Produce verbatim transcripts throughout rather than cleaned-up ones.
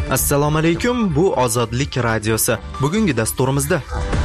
Assalomu alaykum, bu Ozodlik radiosi. Bugungi dasturimizda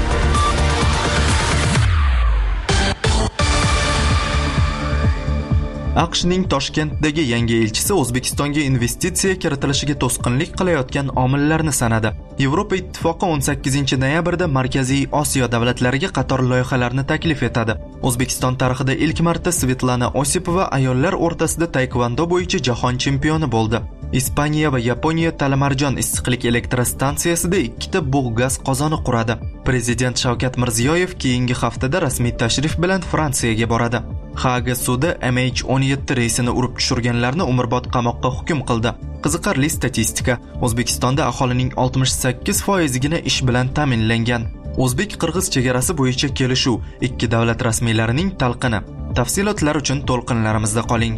AQShning Toshkentdagi yangi elchisi O'zbekistonga investitsiya kiritilishiga to'sqinlik qilayotgan omillarni sanadi. Yevropa Ittifoqi o'n sakkizinchi noyabrda Markaziy Osiyo davlatlariga qator loyihalarni taklif etadi. O'zbekiston tarixida ilk marta Svetlana Osipova ayollar o'rtasida taekvondo bo'yicha jahon chempioni bo'ldi. Ispaniya va Yaponiya Talamarjon issiqlik elektrostansiyasida ikkita bug' gaz qozoni quradi. Prezident Shavkat Mirziyoyev keyingi haftada rasmiy tashrif bilan Fransiyaga boradi. Haga sudi M H o'n yetti reysini urib tushirganlarni umrbod qamoqqa hukm qildi. Qiziqarli statistika. O'zbekistonda aholining oltmish sakkiz foizigina ish bilan ta'minlangan. O'zbek-qirg'iz chegarasi bo'yicha kelishuv, ikki davlat rasmiylarining talqini. Tafsilotlar uchun to'lqinlarimizda qoling.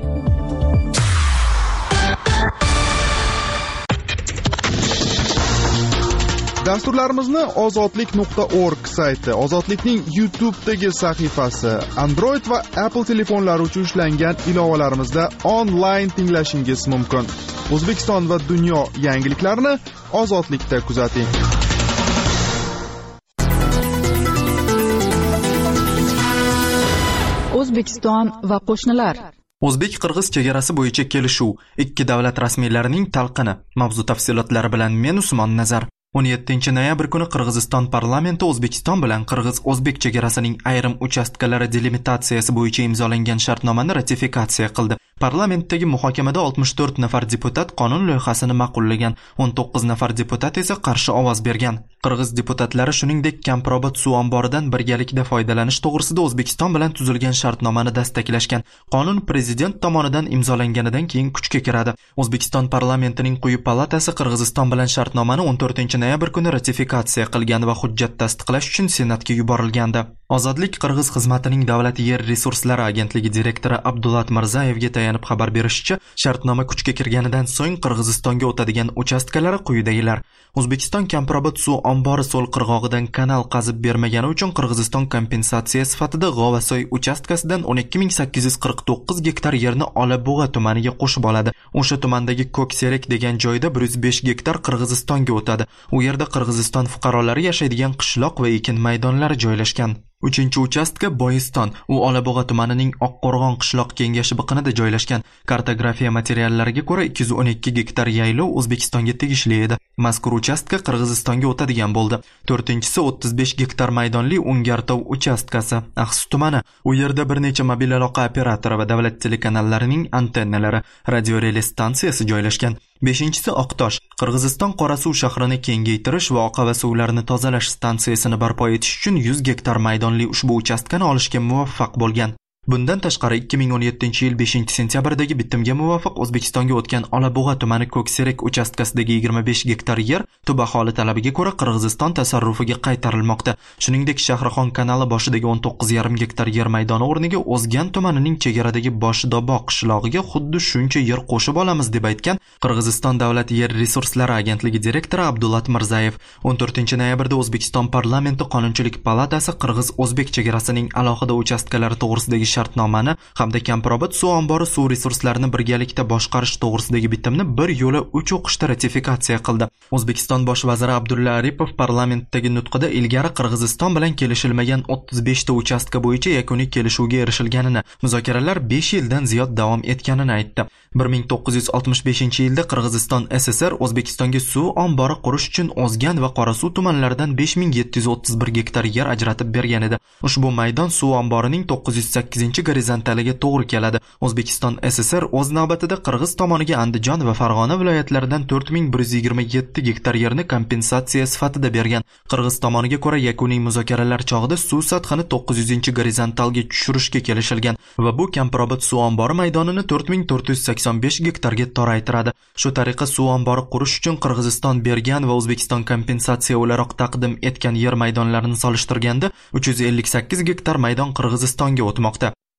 Dasturlarimizni ozodlik nuqta org sayti, Ozodlikning YouTube'dagi sahifasi, Android va Apple telefonlari uchun ishlangan ilovalarimizda onlayn tinglashingiz mumkin. O'zbekiston va dunyo yangiliklarini Ozodlikda kuzating. O'zbekiston va qo'shnilar. O'zbek-qirg'iz chegarasi bo'yicha kelishuv, ikki davlat rasmiylarining talqini. Mavzu tafsilotlari bilan men Usmon Nazar. o'n yettinchi noyabr kuni Qirg'iziston parlamenti O'zbekiston bilan Qirg'iz-O'zbek chegarasining ayrim uchastkalari delimitatsiyasi bo'yicha imzolangan shartnomani ratifikatsiya qildi. Parlamentdagi muhokamada oltmish to'rt nafar deputat qonun loyihasini ma'qullagan, o'n to'qqiz nafar deputat esa qarshi ovoz bergan. Qirg'iz deputatlari shuningdek Kamprobod suv omboridan birgalikda foydalanish to'g'risida O'zbekiston bilan tuzilgan shartnomani dastaklashgan. Qonun prezident tomonidan imzolanganidan keyin kuchga kiradi. O'zbekiston parlamentining quyi palatasi Qirg'iziston bilan shartnomani o'n to'rtinchi noyabr kuni ratifikatsiya qilgan va hujjat tasdiqlash uchun Senatga yuborilgandi. Ozodlik Qirg'iz xizmatining Davlat yer resurslari agentligi direktori Abdulat Mirzayevga tayanib xabar berishicha, shartnoma kuchga kirganidan so'ng Qirg'izistonga o'tadigan uchastkalari quyidagilar. O'zbekiston Kamprobod suv ombori so'l qirg'og'idan kanal qazib bermagani uchun Qirg'iziston kompensatsiya sifatida G'ovasoy uchastkasidan o'n ikki ming sakkiz yuz qirq to'qqiz gektar yerni Olabug'a tumaniga qo'shib oladi. O'sha tumandagi Ko'kserak degan joyda bir yuz besh gektar Qirg'izistonga o'tadi. U yerda Qirg'iziston fuqarolari yashaydigan qishloq va ekin maydonlari joylashgan. Uchinchi uchastka Boyiston, u Olabug'a tumanining Oqqo'rg'on qishloq kengashi biqinida joylashgan. Kartografiya materiallariga ko'ra ikki yuz o'n ikki gektar yaylov O'zbekistonga tegishli edi. Mazkur uchastka Qirg'izistonga o'tadigan bo'ldi. To'rtinchisi o'ttiz besh gektar maydonli Ungartov uchastkasi, Axsi tumani. U yerda bir necha mobil aloqa operatori va davlat telekanallarining antennalari, radio relay stansiyasi joylashgan. beshinchisi Oqtosh, Qirg'iziston Qorasuv shahrini kengaytirish va oqava suvlarni tozalash stansiyasini barpo etish uchun yuz gektar maydonli ushbu uchastkani olishga muvaffaq bo'lgan. Bundan tashqari ikki ming o'n yettinchi yil beshinchi sentyabrdagi bitimga muvofiq O'zbekistonga o'tgan Olabug'a tumani Ko'kserak uchastkasidagi yigirma besh gektar yer tub aholi talabiga ko'ra Qirg'iziston tasarrufiga qaytarilmoqda. Shuningdek, Shahrixon kanali boshidagi o'n to'qqiz yarim gektar yer maydoni o'rniga O'zgan tumanining chegaradagi Boshidobo qishlog'iga xuddi shuncha yer qo'shib olamiz deb aytgan Qirg'iziston Davlat yer resurslari agentligi direktori Abdulat Mirzayev. o'n to'rtinchi noyabrda O'zbekiston parlamenti Qonunchilik palatasi Qirg'iz-O'zbek chegarasining alohida uchastkalari to'g'risidagi shartnomani hamda Kamprobod suv ombori suv resurslarini birgalikda boshqarish to'g'risidagi bitimni bir yo'la uch o'qishda ratifikatsiya qildi. O'zbekiston bosh vaziri Abdulla Aripov parlamentdagi nutqida ilgari Qirg'iziston bilan kelishilmagan o'ttiz besh ta uchastka bo'yicha yakuniy kelishuvga erishilganini, muzokaralar besh yildan ziyod davom etganini aytdi. bir ming to'qqiz yuz oltmish beshinchi yilda Qirg'iziston S S R O'zbekistonga suv ombori qurish uchun O'zgan va Qorasuv tumanlaridan besh ming yetti yuz o'ttiz bir gektar yer ajratib bergan edi. Ushbu maydon suv omborining to'qqiz yuz sakkizinchi gorizontaliga to'g'ri keladi. O'zbekiston S S R o'z navbatida Qirg'iz tomoniga Andijon va Farg'ona viloyatlaridan to'rt ming bir yuz yigirma yetti gektar yerni kompensatsiya sifatida bergan. Qirg'iz tomoniga ko'ra yakuniy muzokaralar chog'ida suv sathini to'qqiz yuzinchi gorizontalga tushirishga kelishilgan va bu Kamprobod suv ombori maydonini to'rt ming to'rt yuz sakson besh gektarga toraytiradi. Shu tariqa suv ombori qurish uchun Qirg'iziston bergan va O'zbekiston kompensatsiya o'laroq taqdim etgan yer maydonlarini solishtirganda uch yuz ellik sakkiz gektar maydon Qirg'izistonga o'tmoqda.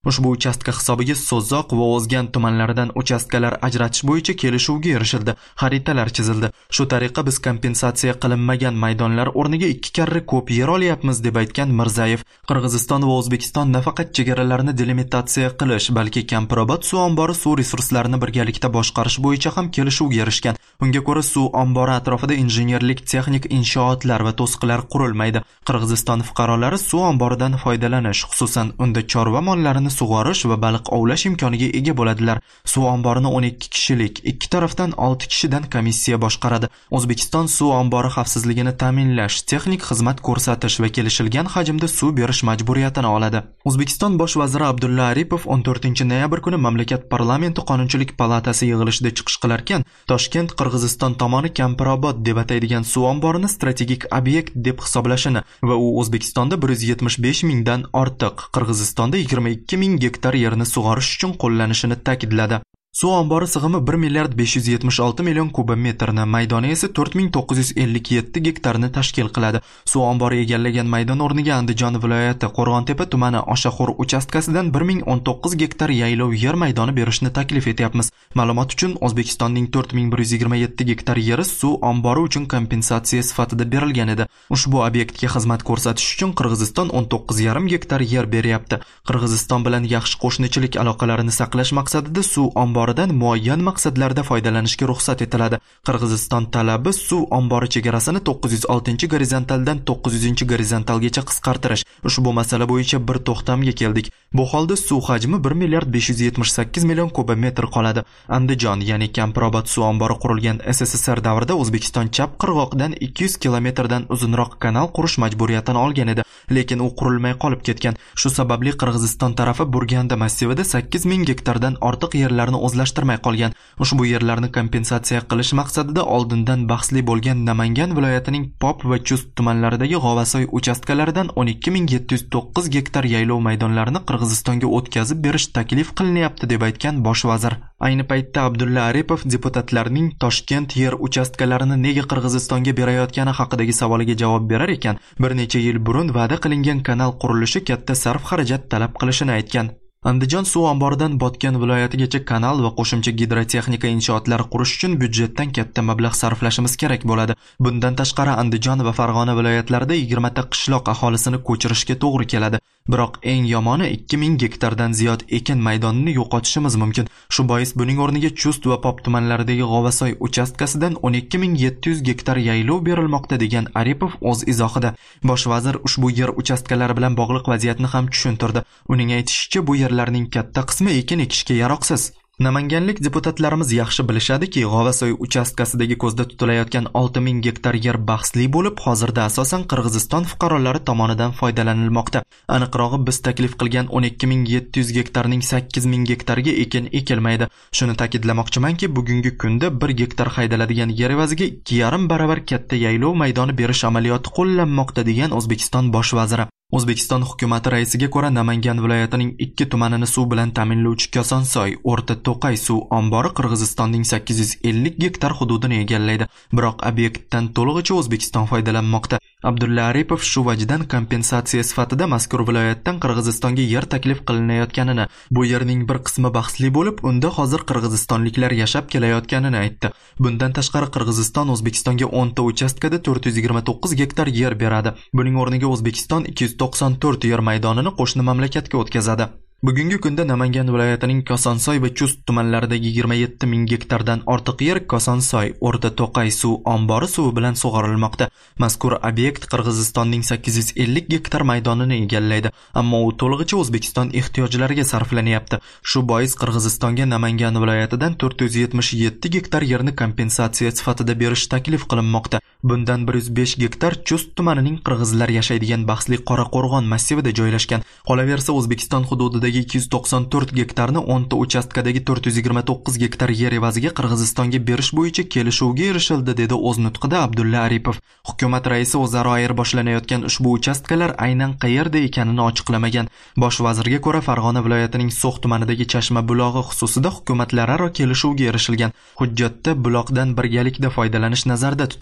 Ushbu uchastka hisobiga So'zzoq va O'zgan tumanlaridan uchastkalar ajratish bo'yicha kelishuvga erishildi, xaritalar chizildi. Shu tariqa biz kompensatsiya qilinmagan maydonlar o'rniga ikki karra ko'p yer olyapmiz deb aytgan Mirzayev. Qirg'iziston va O'zbekiston nafaqat chegaralarini delimitatsiya qilish, balki Kampirobod suv ombori suv resurslarini birgalikda boshqarish bo'yicha ham kelishuvga erishgan. Unga ko'ra, suv ombori atrofida injenerlik, texnik inshootlar va to'siqlar qurilmaydi. Qirg'iziston fuqarolari suv omboridan foydalanish, xususan unda chorva mollarini sug'orish va baliq ovlash imkoniga ega bo'ladilar. Suv omborini o'n ikki kishilik, ikki tarafdan olti kishidan komissiya boshqaradi. O'zbekiston suv ombori xavfsizligini ta'minlash, texnik xizmat ko'rsatish va kelishilgan hajmda suv berish majburiyatini oladi. O'zbekiston bosh vaziri Abdulla Aripov o'n to'rtinchi noyabr kuni mamlakat parlamenti Qonunchilik palatasi yig'ilishida chiqish qilarkan, Toshkent Qirg'iziston tomoni Kampirobod deb ataydigan suv omborini strategik obyekt deb hisoblashini va u O'zbekistonda bir yuz yetmish besh mingdan ortiq, Qirg'izistonda yigirma ikki ming gektar yerni sug'orish uchun qo'llanishini ta'kidladi. Suv ombori sig'imi bir milliard besh yuz yetmish olti million kubmetrni, maydoni esa to'rt ming to'qqiz yuz ellik yetti gektarni tashkil qiladi. Suv ombori egallagan maydon o'rniga Andijon viloyati Qo'rg'ontepa tumani Oshaxo'r uchastkasidan bir ming o'n to'qqiz gektar yaylov yer maydoni berishni taklif etyapmiz. Ma'lumot uchun, O'zbekistonning to'rt ming bir yuz yigirma yetti gektar yeri suv ombori uchun kompensatsiya sifatida berilgan edi. Ushbu obyektga xizmat ko'rsatish uchun Qirg'iziston o'n to'qqiz yarim gektar yer beryapti. Qirg'iziston bilan yaxshi qo'shnichilik aloqalarini saqlash maqsadida suv ombori dan muayyan maqsadlarda foydalanishga ruxsat etiladi. Qirg'iziston talabi suv ombori chegarasini to'qqiz yuz oltinchi gorizontaldan to'qqiz yuzinchi gorizontalgacha qisqartirish. Ushbu masala bo'yicha bir to'xtamga keldik. Bu holda suv hajmi bir milliard besh yuz yetmish sakkiz million kubmetr qoladi. Andijon, ya'ni Kampirobod suv ombori qurilgan S S S R davrida O'zbekiston chap qirg'oqdan ikki yuz kilometrdan uzunroq kanal qurish majburiyatini olgan edi, lekin u qurilmay qolib ketgan. Shu sababli Qirg'iziston tarafi Burganda massivida sakkiz ming gektardan ortiq yerlarni o'zlashtirmay qolgan. Ushbu yerlarni kompensatsiya qilish maqsadida oldindan bahsli bo'lgan Namangan viloyatining Pop va Chust tumanlaridagi G'ovasoy uchastkalaridan o'n ikki ming yetti yuz to'qqiz gektar yaylov maydonlarini Qirg'izistonga o'tkazib berish taklif qilinyapti deb aytgan bosh vazir. Ayni paytda Abdulla Aripov deputatlarning Toshkent yer uchastkalarini nega Qirg'izistonga berayotgani haqidagi savoliga javob berar ekan, bir necha yil burun va'da qilingan kanal qurilishi katta sarf xarajat talab qilishini aytgan. Andijon suv omboridan Botken viloyatigacha kanal va qo'shimcha gidrotexnika inshootlar qurish uchun byudjetdan katta mablag' sarflashimiz kerak bo'ladi. Bundan tashqari Andijon va Farg'ona viloyatlarida yigirma ta qishloq aholisini ko'chirishga to'g'ri keladi. Biroq eng yomoni ikki ming gektardan ziyod ekin maydonini yo'qotishimiz mumkin. Shu bois buning o'rniga Chust va Pop tumanlaridagi G'ovasoy uchastkasidan o'n ikki ming yetti yuz gektar yaylov berilmoqda degan Aripov o'z izohida. Bosh vazir ushbu yer uchastkalari bilan bog'liq vaziyatni ham tushuntirdi. Uning aytishicha, bu yerlarning katta qismi ekin ekishga yaroqsiz. Namanganlik deputatlarimiz yaxshi bilishadiki, G'ovasoy uchastkasidagi ko'zda tutilayotgan olti ming gektar yer bahsli bo'lib, hozirda asosan Qirg'iziston fuqarolari tomonidan foydalanilmoqda. Aniqrog'i, biz taklif qilgan o'n ikki ming yetti yuz gektarning sakkiz ming gektariga ekin ekilmaydi. Shuni ta'kidlamoqchimanki, bugungi kunda bir gektar haydaladigan yer evaziga ikki yarim baravar katta yaylov maydoni berish amaliyoti qo'llanmoqda degan O'zbekiston bosh vaziri. O'zbekiston hukumati raisiga ko'ra, Namangan viloyatining ikki tumanini suv bilan ta'minlovchi Kosonsoy, O'rta To'qay suv ombori Qirg'izistonning sakkiz yuz ellik gektar hududini egallaydi. Biroq obyektdan to'lig'icha O'zbekiston foydalanmoqda. Abdulla Aripov shu vajdan kompensatsiya sifatida mazkur viloyatdan Qirg'izistonga yer taklif qilinayotganini, bu yerning bir qismi bahsli bo'lib, unda hozir qirg'izistonliklar yashab kelayotganini aytdi. Bundan tashqari Qirg'iziston O'zbekistonga o'n ta uchastkada to'rt yuz yigirma to'qqiz gektar yer beradi. Buning o'rniga O'zbekiston ikki yuz to'qson to'rt yer maydonini qo'shni mamlakatga o'tkazadi. Bugungi kunda Namangan viloyatining Kosonsoy va Chust tumanlaridagi yigirma yetti ming gektardan ortiq yer Kosonsoy, O'rta To'qay suv ombori suvi bilan sug'orilmoqda. Mazkur obyekt Qirg'izistonning sakkiz yuz ellik gektar maydonini egallaydi, ammo u to'lig'icha O'zbekiston ehtiyojlariga sarflanyapti. Shu bois Qirg'izistonga Namangan viloyatidan to'rt yuz yetmish yetti gektar yerni kompensatsiya sifatida berish taklif qilinmoqda. Bundan bir yuz besh gektar Chust tumanining qirg'izlar yashaydigan bahsli Qoraqo'rg'on massivida joylashgan. Qolaversa, O'zbekiston hududidagi ikki yuz to'qson to'rt gektarni o'n ta uchastkadagi to'rt yuz yigirma to'qqiz gektar yer evaziga Qirg'izistonga berish bo'yicha kelishuvga erishildi, dedi o'z nutqida Abdulla Aripov. Hukumat raisi o'zaro ayirboslanayotgan ushbu uchastkalar aynan qayerda ekanini ochiqlamagan. Bosh vazirga ko'ra, Farg'ona viloyatining So'x tumanidagi Chashma bulog'i xususida hukumatlararo kelishuvga erishilgan. Hujjatda buloqdan birgalikda foydalanish nazarda tutiladi.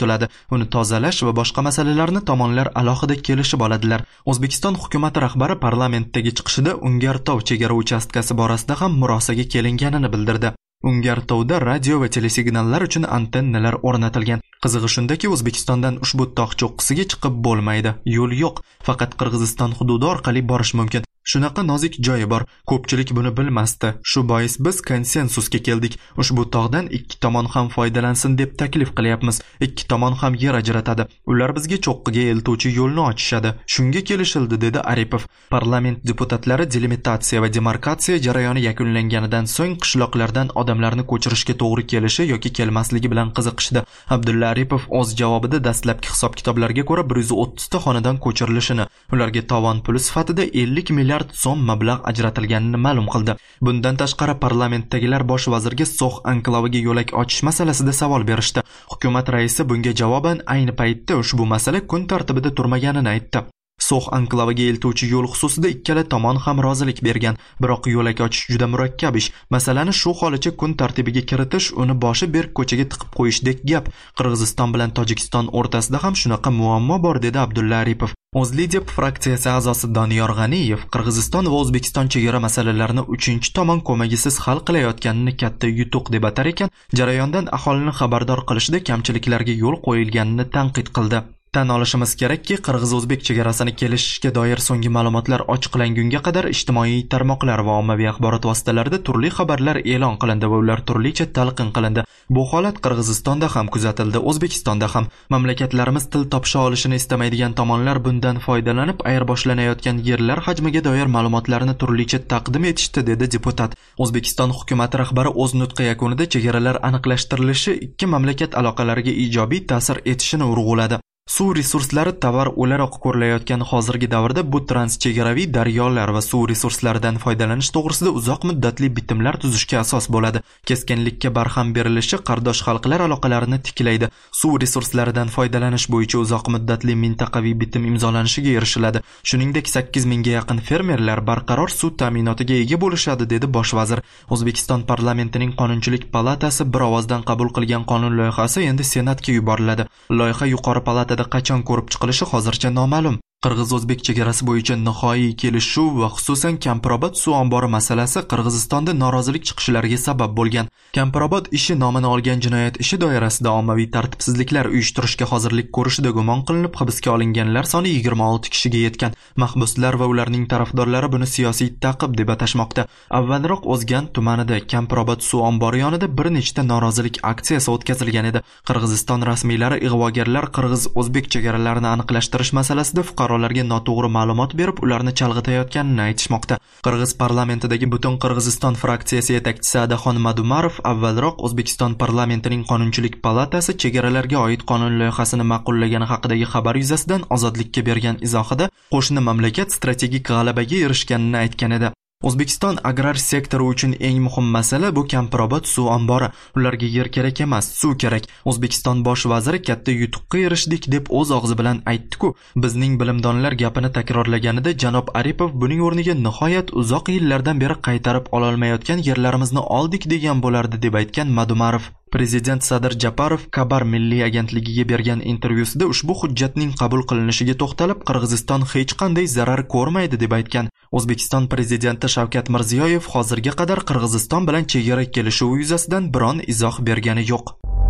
uni tozalash va boshqa masalalarni tomonlar alohida kelishib oladilar. O'zbekiston hukumati rahbari parlamentdagi chiqishida Ungartov chegara uchastkasi borasida ham murosaga kelinganini bildirdi. Ungartovda radio va telesignallar uchun antennalar o'rnatilgan. Qizig'i shundaki, O'zbekistondan ushbu tog' cho'qqisiga chiqib bo'lmaydi. Yo'l yo'q, faqat Qirg'iziston hududi orqali borish mumkin. Shunaqa nozik joyi bor. Ko'pchilik buni bilmasdi. Shu bois biz konsensusga keldik. Ushbu tog'dan ikki tomon ham foydalansin deb taklif qilyapmiz. Ikki tomon ham yer ajratadi. Ular bizga cho'qqiga eltuvchi yo'lni ochishadi. Shunga kelishildi, dedi Aripov. Parlament deputatlari delimitatsiya va demarkatsiya jarayoni yakunlanganidan so'ng qishloqlardan odamlarni ko'chirishga to'g'ri kelishi yoki kelmasligi bilan qiziqishdi. Abdulla Aripov o'z javobida dastlabki hisob-kitoblarga ko'ra bir yuz o'ttiz ta xonadon ko'chirilishini, ularga tovon puli sifatida ellik milliard so'm mablag' ajratilganini ma'lum qildi. Bundan tashqari parlamentdagilar bosh vazirga So'x anklaviga yo'lak ochish masalasida savol berishdi. Hukumat raisi bunga javoban ayni paytda ushbu masala kun tartibida turmaganini aytdi. So'x anklaviga eltuvchi yo'l xususida ikkala tomon ham rozilik bergan, biroq yo'lak ochish juda murakkab ish. Masalani shu holicha kun tartibiga kiritish uni boshi berk ko'chaga tiqib qo'yishdek gap. Qirg'iziston bilan Tojikiston o'rtasida ham shunaqa muammo bor, dedi Abdulla Aripov. O'zlidep fraksiyasi a'zosi Doniyor G'aniyev Qirg'iziston va O'zbekiston chegara masalalarini uchinchi tomon ko'magisiz hal qilayotganini katta yutuq deb atar ekan, jarayondan aholini xabardor qilishda kamchiliklarga yo'l qo'yilganini tanqid qildi. Tan olishimiz kerakki, Qirg'iz-O'zbek chegarasini kelishishga doir so'nggi ma'lumotlar ochiqlangunga qadar ijtimoiy tarmoqlar va ommaviy axborot vositalarida turli xabarlar e'lon qilindi va ular turlicha talqin qilindi. Bu holat Qirg'izistonda ham kuzatildi, O'zbekistonda ham. Mamlakatlarimiz til topisha olishini istamaydigan tomonlar bundan foydalanib ayirboslanayotgan yerlar hajmiga doir ma'lumotlarni turlicha taqdim etishdi, dedi deputat. O'zbekiston hukumati rahbari o'z nutqi yakunida chegaralar aniqlashtirilishi ikki mamlakat aloqalariga ijobiy ta'sir etishini urg'uladi. Suv resurslari tovar o'laroq ko'rilayotgan hozirgi davrda bu transchegaraviy daryolar va suv resurslaridan foydalanish to'g'risida uzoq muddatli bitimlar tuzishga asos bo'ladi. Keskinlikka barham berilishi qardosh xalqlar aloqalarini tiklaydi. Suv resurslaridan foydalanish bo'yicha uzoq muddatli mintaqaviy bitim imzolanishiga erishiladi. Shuningdek, sakkiz mingga yaqin fermerlar barqaror suv ta'minotiga ega bo'lishadi, dedi bosh vazir. O'zbekiston parlamentining Qonunchilik palatasi bir ovozdan qabul qilgan qonun loyihasi endi Senatga yuboriladi. Loyiha yuqori palatada qachon ko'rib chiqilishi hozircha noma'lum. Qirg'iz-O'zbek chegarasi bo'yicha nihoyiy kelishuv va xususan Kampirobod suv ombori masalasi Qirg'izistonda norozilik chiqishlariga sabab bo'lgan. Kampirobod ishi nomini olgan jinoyat ishi doirasida ommaviy tartibsizliklar uyushtirishga hozirlik ko'rishida gumon qilinib hibsga olinganlar soni yigirma olti kishiga yetgan. Mahbuslar va ularning tarafdorlari buni siyosiy ta'qib deb atashmoqda. Avvalroq O'zgan tumanida Kampirobod suv ombori yonida bir nechta norozilik aksiyasi o'tkazilgan edi. Qirg'iziston rasmiylari ig'vogarlar Qirg'iz-O'zbek chegaralarini aniqlashtirish masalasida fuqarolarga noto'g'ri ma'lumot berib, ularni chalg'itayotganini aytishmoqda. Qirg'iz parlamentidagi Butun Qirg'iziston fraksiyasi yetakchisi Adaxon Madumarov avvalroq O'zbekiston parlamentining Qonunchilik palatasi chegaralarga oid qonun loyihasini ma'qullagani haqidagi xabar yuzasidan Ozodlikka bergan izohida qo'shni mamlakat strategik g'alabaga erishganini aytgan edi. O'zbekiston agrar sektori uchun eng muhim masala bu Kampirobod suv ombori. Ularga yer kerak emas, suv kerak. O'zbekiston bosh vaziri katta yutuqqa erishdik deb o'z og'zi bilan aytdi-ku. Bizning bilimdonlar gapini takrorlaganida janob Aripov buning o'rniga nihoyat uzoq yillardan beri qaytarib ololmayotgan yerlarimizni oldik degan bo'lardi, deb aytgan Madumarov. Prezident Sadir Japarov Kabar milliy agentligiga bergan intervyusida ushbu hujjatning qabul qilinishiga to'xtalib, Qirg'iziston hech qanday zarar ko'rmaydi deb aytgan. O'zbekiston prezidenti Shavkat Mirziyoyev hozirga qadar Qirg'iziston bilan chegara kelishuvi yuzasidan biron izoh bergani yo'q.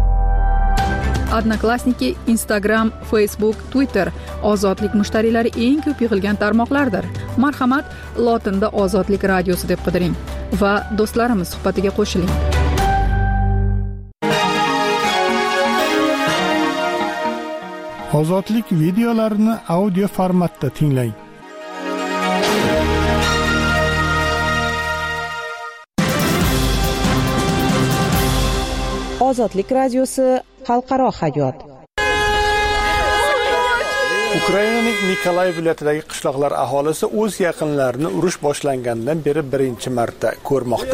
Odnoklassniki, Instagram, Facebook, Twitter ozodlik mushtariylari eng ko'p yig'ilgan tarmoqlardir. Marhamat, lotinda Ozodlik radiosi deb qidiring va do'stlarimiz suhbatiga qo'shiling. Ozodlik videolarini audio formatda tinglang. Ozodlik radiosi xalqaro hayot. Ukrainaning Nikolay viloyatidagi qishloqlar aholisi o'z yaqinlarini urush boshlangandan beri birinchi marta ko'rmoqda.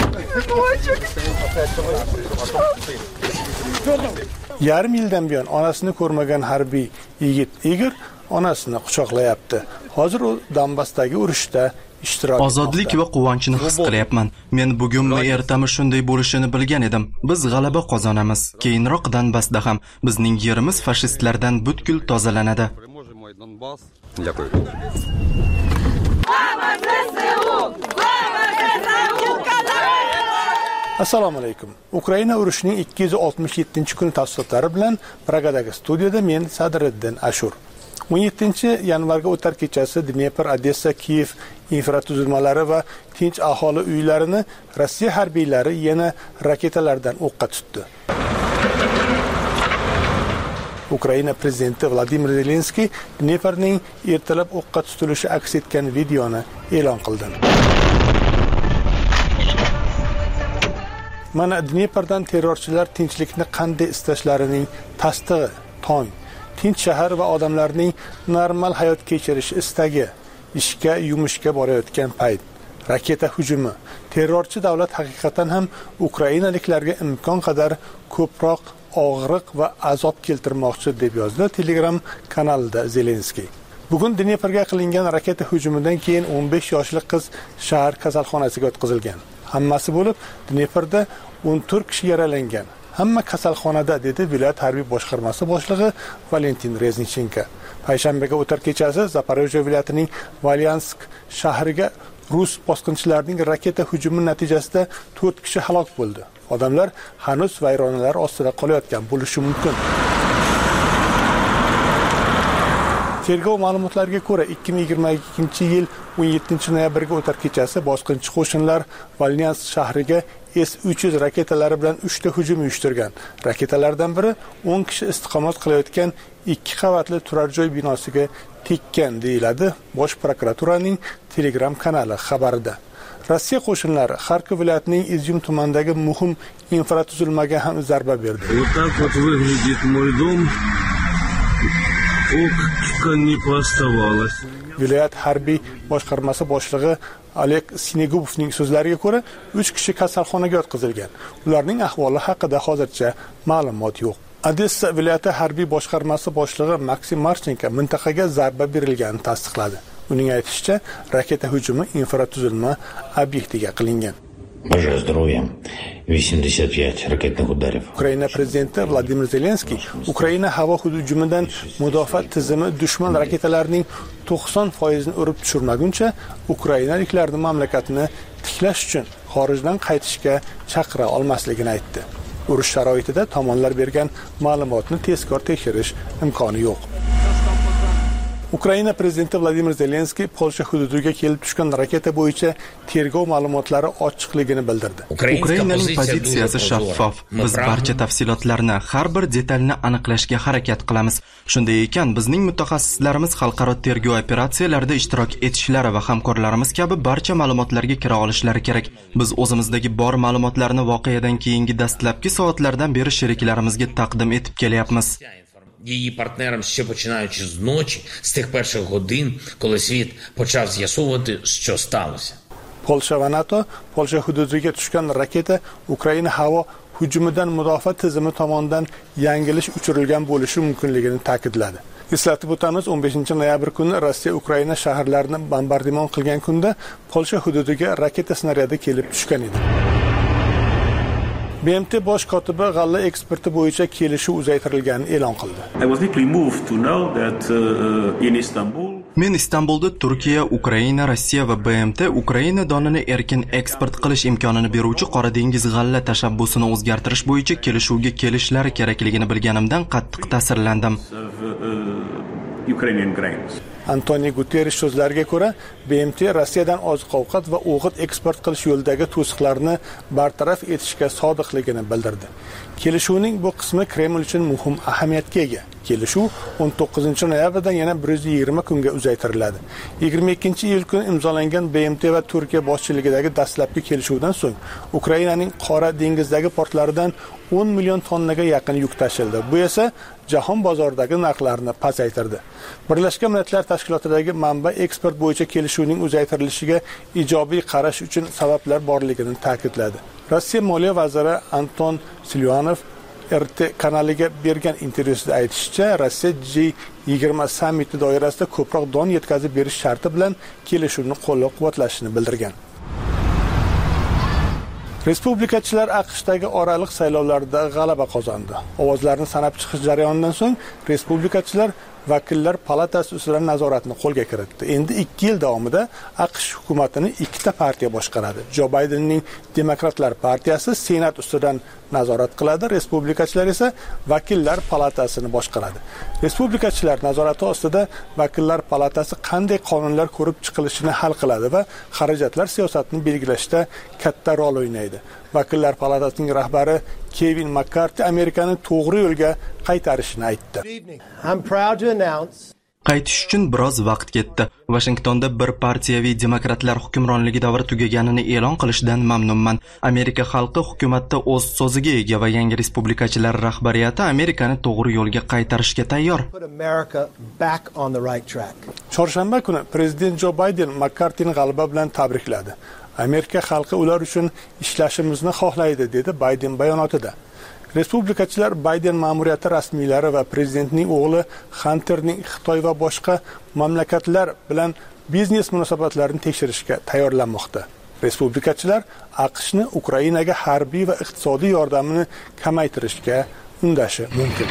Yarim yildan buyon onasini ko'rmagan harbiy yigit Igor onasini quchoqlayapti. Hozir u Donbassdagi urushda ishtirok etmoqda. Ozodlik va quvonchni his qilyapman. Men bugunmi ertami shunday bo'lishini bilgan edim. Biz g'alaba qozonamiz. Keyinroq Donbassda ham bizning yerimiz fashistlardan butkul tozalanadi. Assalomu alaykum. Ukraina urushining ikki yuz oltmish yettinchi kuni tafsilotlari bilan Pragadagi studiyada men Sadriddin Ashur. o'n yettinchi yanvarga o'tar kechasi Dnepr, Odessa, Kiyev infratuzilmalari va tinch aholi uylarini Rossiya harbiylari yana raketalardan o'qqa tutdi. Ukraina prezidenti Vladimir Zelenskiy Dneprning ertalab o'qqa tutilishi aks etgan videoni e'lon qildi. Mana Dneprdan terrorchilar tinchlikni qanday istashlarining tasdig'i tong. Tinch shahar va odamlarning normal hayot kechirish istagi, ishga, yumushga borayotgan payt. Raketa hujumi. Terrorchi davlat haqiqatan ham ukrainaliklarga imkon qadar ko'proq og'riq va azob keltirmoqchi deb yozdi Telegram kanalida Zelenskiy. Bugun Dneprga qilingan raketa hujumidan keyin o'n besh yoshli qiz shahar kasalxonasiga o'tkazilgan. Hammasi bo'lib Dneprda o'n to'rt kishi yaralangan. Hamma kasalxonada, dedi viloyat harbiy boshqarmasi boshlig'i Valentin Reznichenko. Payshanbaga o'tar kechasi Zaporojye viloyatining Valyansk shahriga rus bosqinchilarining raketa hujumi natijasida to'rt kishi halok bo'ldi. Odamlar hanuz vayronalar ostida qolayotgan bo'lishi mumkin. Tergov ma'lumotlariga ko'ra ikki ming yigirma ikkinchi yil o'n yettinchi noyabrga o'tar kechasi bosqinchi qo'shinlar Valyansk shahriga S uch yuz raketalari bilan uchta hujum uyushtirgan. Raketalardan biri o'n kishi istiqomat qilayotgan ikki qavatli turar joy binosiga tekkan, deyiladi Bosh prokuraturaning Telegram kanali xabarida. Rossiya qo'shinlari Xarkov viloyatining Izyum tumanidagi muhim infratuzilmaga ham zarba berdi. Viloyat harbiy boshqarmasi boshlig'i Oleg Sinegubovning so'zlariga ko'ra, uch kishi kasalxonaga yotqizilgan. Ularning ahvoli haqida hozircha ma'lumot yo'q. Odessa viloyati harbiy boshqarmasi boshlig'i Maksim Marchenko mintaqaga zarba berilganini tasdiqladi. Uning aytishicha, raketa hujumi infratuzilma obyektiga qilingan. Бажаю здоровья. восемьдесят пять ракетных ударов. Ukraina prezidenti Vladimir Zelenskiy Ukraina havo hujumidan mudofaa tizimi dushman raketalarining to'qson foiz ni urib tushirmaguncha ukrainaliklarni mamlakatini tiklash uchun xorijdan qaytishga chaqira olmasligini aytdi. Urush sharoitida tomonlar bergan ma'lumotni tezkor tekshirish imkoni yo'q. Ukraina prezidenti Vladimir Zelenskiy Polsha hududiga kelib tushgan raketa bo'yicha tergov ma'lumotlari ochiqligini bildirdi. Ukrainaning pozitsiyasi shaffof. Biz barcha tafsilotlarni, har bir detalni aniqlashga harakat qilamiz. Shunday ekan, bizning mutaxassislarimiz xalqaro tergov operatsiyalarida ishtirok etishlari va hamkorlarimiz kabi barcha ma'lumotlarga kira olishlari kerak. Biz o'zimizdagi bor ma'lumotlarni voqeadan keyingi dastlabki soatlardan beri sheriklarimizga taqdim etib kelyapmiz. Її партнерам ще починаючи з ночі, з тих перших годин, коли світ почав з'ясовувати, що сталося. Polsha va NATO Polsha hududiga tushgan raketa Ukraina havo hujumidan mudofaa tizimi tomonidan yangilish uchirilgan bo'lishi mumkinligini ta'kidladi. Eslatib o'tamiz, o'n beshinchi noyabr kuni Rossiya Ukraina shaharlarini bombardimon qilgan kunda Polsha hududiga raketa snaryadi kelib tushgan edi. B M T bosh kotibi g'alla eksporti bo'yicha kelishuv uzaytirilganini e'lon qildi. Men Istanbulda Turkiya, Ukraina, Rossiya va B M T Ukraina donini erkin eksport qilish imkonini beruvchi Qora dengiz g'alla tashabbusini o'zgartirish bo'yicha kelishuvga kelishlari kerakligini bilganimdan qattiq ta'sirlandim. Antoniy Guterres so'zlariga ko'ra, B M T Rossiyadan oziq-ovqat va o'g'it eksport qilish yo'lidagi to'siqlarni bartaraf etishga sodiqligini bildirdi. Kelishuvning bu qismi Kreml uchun muhim ahamiyatga ega. Kelishuv o'n to'qqizinchi noyabrdan yana bir yuz yigirma kunga uzaytiriladi. yigirma ikkinchi iyul kuni imzolangan B M T va Turkiya boshchiligidagi dastlabki kelishuvdan so'ng Ukrainaning Qora dengizdagi portlaridan o'n million tonnaga yaqin yuk tashildi. Bu esa jahon bozoridagi narxlarni pasaytirdi. Birlashgan Millatlar Tashkilotidagi manba eksport bo'yicha kelishuvning uzaytirilishiga ijobiy qarash uchun sabablar borligini ta'kidladi. Rossiya moliya vaziri Anton Silyonov R T kanaliga bergan intervyusida aytishicha, Rossiya G yigirma sammiti doirasida ko'proq don yetkazib berish sharti bilan kelishuvni qo'llab-quvvatlashini bildirgan. Respublikachilar AQShdagi oraliq saylovlarda g'alaba qozondi. Ovozlarni sanab chiqish jarayonidan so'ng respublikachilar vakillar palatasi ustidan nazoratni qo'lga kiritdi. Endi ikki yil davomida AQSh hukumatini ikkita partiya boshqaradi. Jo Baydenning Demokratlar partiyasi Senat ustidan nazorat qiladi, respublikachilar esa vakillar palatasini boshqaradi. Respublikachilar nazorati ostida vakillar palatasi qanday qonunlar ko'rib chiqilishini hal qiladi va xarajatlar siyosatini belgilashda katta rol o'ynaydi. Vakillar palatasining rahbari Kevin McCarthy Amerikani to'g'ri yo'lga qaytarishini aytdi. Qaytish uchun biroz vaqt ketdi. Washingtonda bir partiyaviy demokratlar hukmronligi davri tugaganini e'lon qilishdan mamnunman. Amerika xalqi hukumatda o'z so'ziga ega va yangi respublikachilar rahbariyati Amerikani to'g'ri yo'lga qaytarishga tayyor. Chorshanba kuni prezident Jo Bayden McCarthyni g'alaba bilan tabrikladi. Amerika xalqi ular uchun ishlashimizni xohlaydi, dedi Bayden bayonotida. Respublikachilar Bayden ma'muriyati rasmiylari va prezidentning o'g'li Hunterning Xitoy va boshqa mamlakatlar bilan biznes munosabatlarini tekshirishga tayyorlanmoqda. Respublikachilar AQShni Ukrainaga harbiy va iqtisodiy yordamini kamaytirishga undashi mumkin.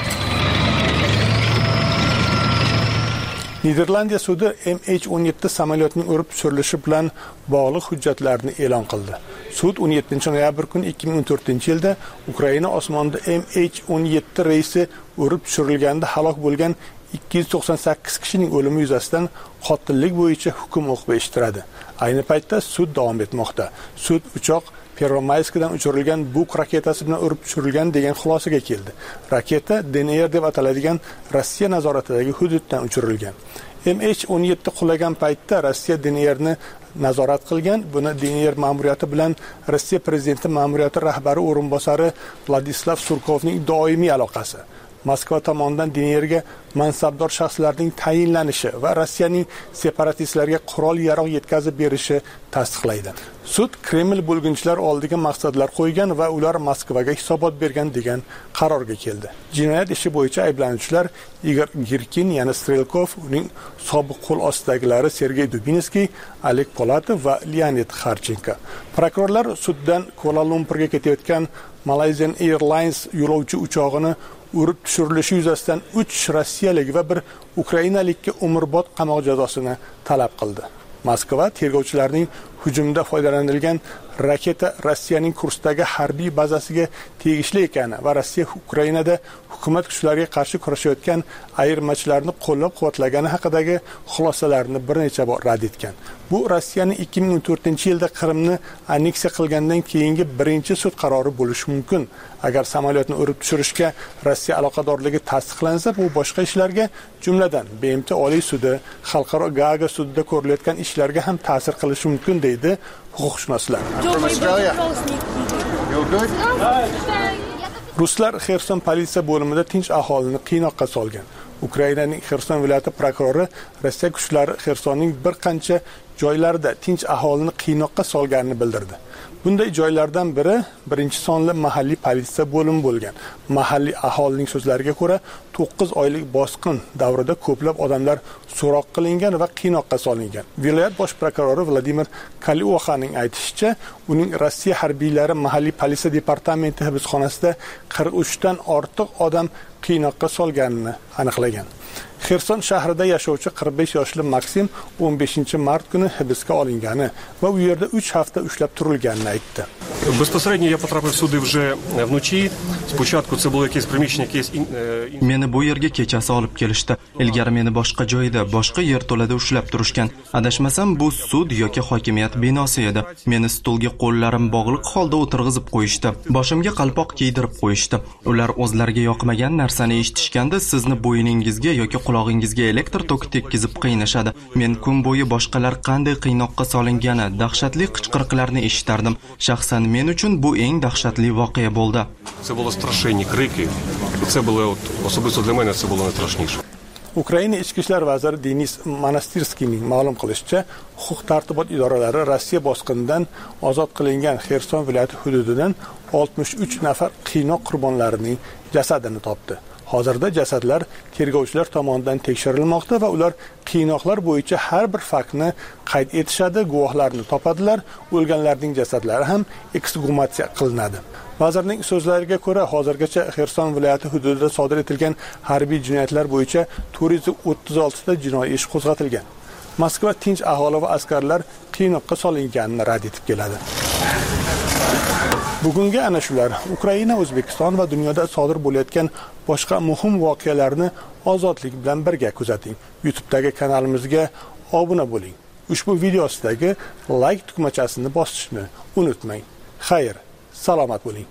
Niderlandiya sudi M H o'n yetti samolyotning urib tushirilishi bilan bog'liq hujjatlarni e'lon qildi. Sud o'n yettinchi noyabr kuni ikki ming o'n to'rtinchi yilda Ukraina osmonida M H o'n yetti reysi urib tushirilganda halok bo'lgan ikki yuz to'qson sakkiz kishining o'limi yuzasidan qotillik bo'yicha hukm o'qib eshittiradi. Ayni paytda sud davom etmoqda. Sud uchoq Pervomayskdan uchirilgan Buk raketasi bilan urib tushirilgan degan xulosaga keldi. Raketa D N R deb ataladigan Rossiya nazoratidagi hududdan uchirilgan. M H o'n yetti qulagan paytda Rossiya D N Rni nazorat qilgan. Buni D N R ma'muriyati bilan Rossiya prezidenti ma'muriyati rahbari o'rinbosari Vladislav Surkovning doimiy aloqasi, Moskva tomonidan D N Rga mansabdor shaxslarning tayinlanishi va Rossiyaning separatistlarga qurol-yarog' yetkazib berishi tasdiqlaydi. Sud Kreml bo'lgunchilar oldiga maqsadlar qo'ygan va ular Moskvaga hisobot bergan degan qarorga keldi. Jinoyat ishi bo'yicha ayblanuvchilar Igor Girkin, yana Strelkov, uning sobiq qo'l ostidagilari Sergey Dubinskiy, Oleg Polatov va Leonid Kharchenko. Prokurorlar suddan Kuala Lumpurga ketayotgan Malaysian Airlines yo'lovchi uchog'ini urib tushirilishi yuzasidan uch rossiyalik va bir ukrainalikka umrbod qamoq jazosini talab qildi. Moskva tergovchilarning hujumda foydalanilgan raketa Rossiyaning Kursdagi harbiy bazasiga tegishli ekani va Rossiya Ukrainada hukumat kuchlariga qarshi kurashayotgan ayirmachilarni qo'llab-quvvatlagani haqidagi xulosalarni bir necha bor rad etgan. Bu Rossiyaning ikki ming o'n to'rtinchi yilda Qrimni anneksiya qilgandan keyingi birinchi sud qarori bo'lishi mumkin. Agar samolyotni urib tushirishga Rossiya aloqadorligi tasdiqlansa, bu boshqa ishlarga, jumladan B M T Oliy sudi, xalqaro Gaaga sudida ko'rilayotgan ishlarga ham ta'sir qilishi mumkin, deydi huquqshunoslar. Ruslar Xerson politsiya bo'limida tinch aholini qiynoqqa solgan. Ukrainaning Xerson viloyati prokurori Rossiya kuchlari Xersonning bir qancha joylarida tinch aholini qiynoqqa solganini bildirdi. Bunday joylardan biri birinchi sonli mahalliy politsiya bo'limi bo'lgan. Mahalliy aholining so'zlariga ko'ra, to'qqiz oylik bosqin davrida ko'plab odamlar so'roq qilingan va qiynoqqa solingan. Viloyat bosh prokurori Vladimir Kalyuxaning aytishicha, uning Rossiya harbiylari mahalliy politsiya departamenti hibsxonasida qirq uch dan ortiq odam qiynoqqa solganini aniqlagan. Xerson shahrida yashovchi qirq besh yoshli Maksim o'n beshinchi mart kuni hibsga olingani va u yerda uch hafta ushlab turilganini aytdi. Безпосередньо я потрапив сюди вже вночі. Спочатку це було якесь приміщення, якесь Meni bu yerga kechasi olib kelishdi. Ilgari meni boshqa joyda, boshqa yerto'lada ushlab turishgan. Adashmasam bu sud yoki hokimiyat binosi edi. Meni stulga qo'llarim bog'liq holda o'tirg'izib qo'yishdi. Boshimga qalpoq kiydirib qo'yishdi. Ular o'zlariga yoqmagan narsani eshitishganda sizni bo'yningizga yoki qulog'ingizga elektr toki tekkizib qiynashadi. Men kun bo'yi boshqalar qanday qiynoqqa solingani, dahshatli qichqiriqlarni eshitardim. Shaxsan men uchun bu eng dahshatli voqea bo'ldi. Це було страшенні крики. Це було от особисто для мене це було найстрашніше. Ukraina ichki ishlar vaziri Denis Monastirskiyning ma'lum qilishicha, huquq-tartibot idoralari Rossiya bosqinidan ozod qilingan Xerson viloyati hududidan oltmish uch nafar qiynoq qurbonlarining jasadini topdi. Hozirda jasadlar tergovchilar tomonidan tekshirilmoqda va ular qiynoqlar bo'yicha har bir faktni qayd etishadi, guvohlarni topadilar, o'lganlarning jasadlari ham eksgumatsiya qilinadi. Vazirning so'zlariga ko'ra, hozirgacha Xerson viloyati hududida sodir etilgan harbiy jinoyatlar bo'yicha to'rt yuz o'ttiz olti ta jinoiy ish qo'zg'atilgan. Moskva tinch aholi va askarlar qiynoqqa solinganini rad etib keladi. Bugungi ana shular Ukraina, O'zbekiston va dunyoda sodir bo'layotgan boshqa muhim voqealarni ozodlik bilan birga kuzating. YouTube'dagi kanalimizga obuna bo'ling. Ushbu video ostidagi like tugmachasini bosishni unutmang. Xayr, salomat bo'ling.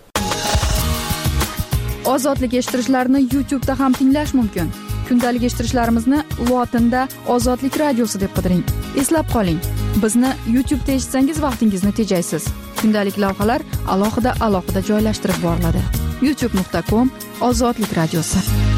Ozodlik eshittirishlarni YouTube'da ham tinglash mumkin. Kundalik eshittirishlarimizni lotinda Ozodlik radiosi deb qidiring. Eslab qoling, bizni YouTube'da eshitsangiz vaqtingizni tejaysiz. Kundalik lavhalar alohida alohida joylashtirib boriladi. youtube nuqta com Ozodlik radiosi.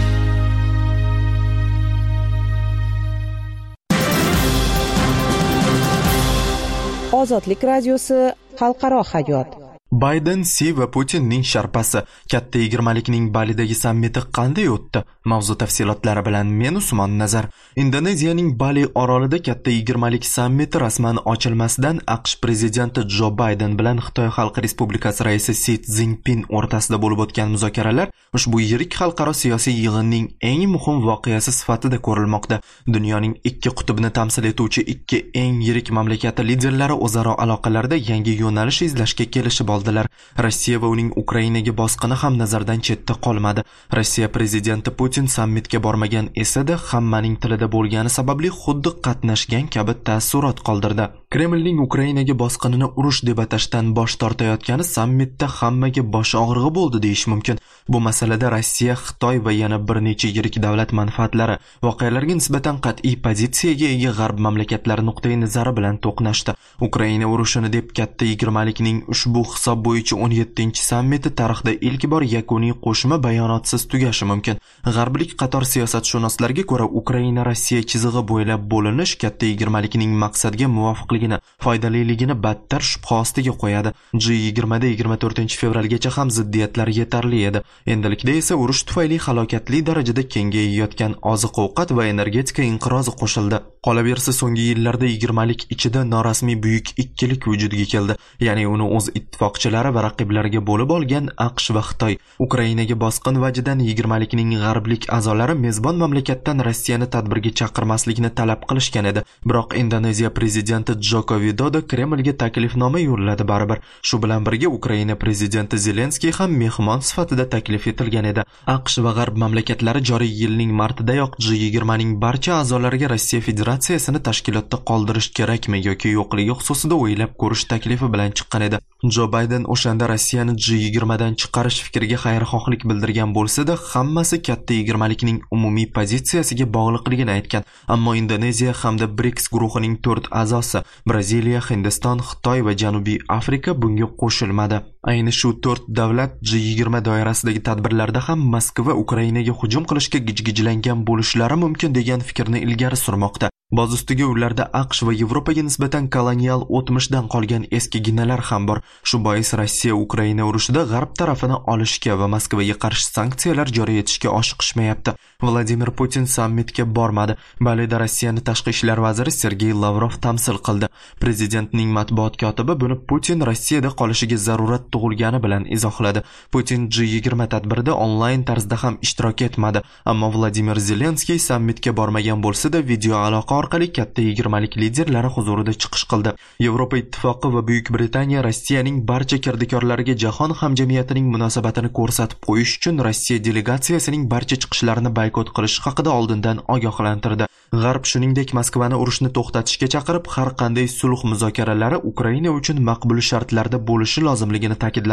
Ozodlik radiosi xalqaro hayot. Bayden, Si va Putinning sharpasi katta yigirmalikning Balidagi sammiti qanday o'tdi? Mavzu tafsilotlari bilan men Usmon Nazar. Indoneziyaning Bali orolida katta yigirmalik sammiti rasman ochilmasidan AQSh prezidenti Jo Bayden bilan Xitoy Xalq Respublikasi raisi Si Szinpin o'rtasida bo'lib o'tgan muzokaralar ushbu yirik xalqaro siyosiy yig'inning eng muhim voqeasi sifatida ko'rilmoqda. Dunyoning ikki qutbini tamsil etuvchi ikki eng yirik mamlakati liderlari o'zaro aloqalarda yangi yo'nalish izlashga kelishib oldi. Rossiya va uning Ukrainaga bosqini ham nazardan chetda qolmadi. Rossiya prezidenti Putin sammitga bormagan esa-da hammaning tilida bo'lgani sababli xuddi qatnashgan kabi taassurot qoldirdi. Kremlning Ukrainaga bosqinini urush deb atashdan bosh tortayotgani sammitda hammaga bosh og'rig'i bo'ldi deyish mumkin. Bu masalada Rossiya, Xitoy va yana bir necha yirik davlat manfaatlari voqealarga nisbatan qat'iy pozitsiyaga ega g'arb mamlakatlari nuqtai nazari bilan to'qnashdi. Ukraina urushini deb katta yigirmalikning ushbu hisob bo'yicha o'n yettinchi sammiti tarixda ilk bor yakuniy qo'shma bayonotsiz tugashi mumkin. G'arblik qator siyosatshunoslarga ko'ra, Ukraina Rossiya chizig'i bo'ylab bo'linish katta yigirmalikning maqsadga muvofiqligini, foydaliligini battar shubha ostiga qo'yadi. G yigirma da yigirma to'rtinchi fevralgacha ham ziddiyatlar yetarli edi. Endilikda esa urush tufayli halokatli darajada kengayayotgan oziq-ovqat va energetika inqirozi qo'shildi. Qolaversa, so'nggi yillarda yigirmalik ichida norasmiy buyuk ikkilik vujudga keldi. Ya'ni uni o'z ittifoqchilari va raqiblariga bo'lib olgan AQSh va Xitoy. Ukrainaga bosqin vajidan yigirmalikning g'arblik a'zolari mezbon mamlakatdan Rossiyani tadbirga chaqirmaslikni talab qilishgan edi. Biroq Indoneziya prezidenti Joko Widodo Kremlga taklifnoma yo'lladi baribir. Shu bilan birga Ukraina prezidenti Zelenskiy ham mehmon sifatida taklif etilgan edi. AQSh va g'arb mamlakatlari joriy yilning martidayoq G yigirmaning barcha a'zolariga Rossiya Federatsiyasini tashkilotda qoldirish kerakmi yoki yo'qligi xususida o'ylab ko'rish taklifi bilan chiqqan edi. Jo Bayden o'shanda Rossiyani G yigirmadan chiqarish fikriga xayrixohlik bildirgan bo'lsa-da, hammasi katta yigirmalikning umumiy pozitsiyasiga bog'liqligini aytgan. Ammo Indoneziya hamda BRICS guruhining to'rt a'zosi Braziliya, Hindiston, Xitoy va Janubiy Afrika bunga qo'shilmadi. Ayni shu to'rt davlat G yigirma doirasidagi tadbirlarda ham Moskva Ukrainaga hujum qilishga gijgijlangan bo'lishlari mumkin degan fikrni ilgari surmoqda. Boz ustiga ularda AQSh va Yevropaga nisbatan kolonial o'tmishdan qolgan eskiginalar ham bor. Shu bois Rossiya Ukraina urushida g'arb tarafini olishga va Moskvaga qarshi sanksiyalar joriy etishga oshiqishmayapti. Vladimir Putin sammitga bormadi. Balida Rossiyani tashqi ishlar vaziri Sergey Lavrov tamsil qildi. Prezidentning matbuot kotibi buni Putin Rossiyada qolishiga zarurat tug'ilgani bilan izohladi. Putin G yigirma tadbirida onlayn tarzda ham ishtirok etmadi. Ammo Vladimir Zelenskiy sammitga bormagan bo'lsa-da, video aloqa orqali katta yigirmalik liderlari huzurida chiqish qildi. Yevropa ittifoqi va Buyuk Britaniya Rossiyaning barcha kirdikorlariga jahon hamjamiyatining munosabatini ko'rsatib qo'yish uchun Rossiya delegatsiyasining barcha chiqishlarini boykot qilish haqida oldindan ogohlantirdi. G'arb shuningdek Moskvani urushni to'xtatishga chaqirib, har qanday sulh muzokaralari Ukraina uchun maqbul shartlarda bo'lishi lozimligini ta'kidlamoqda.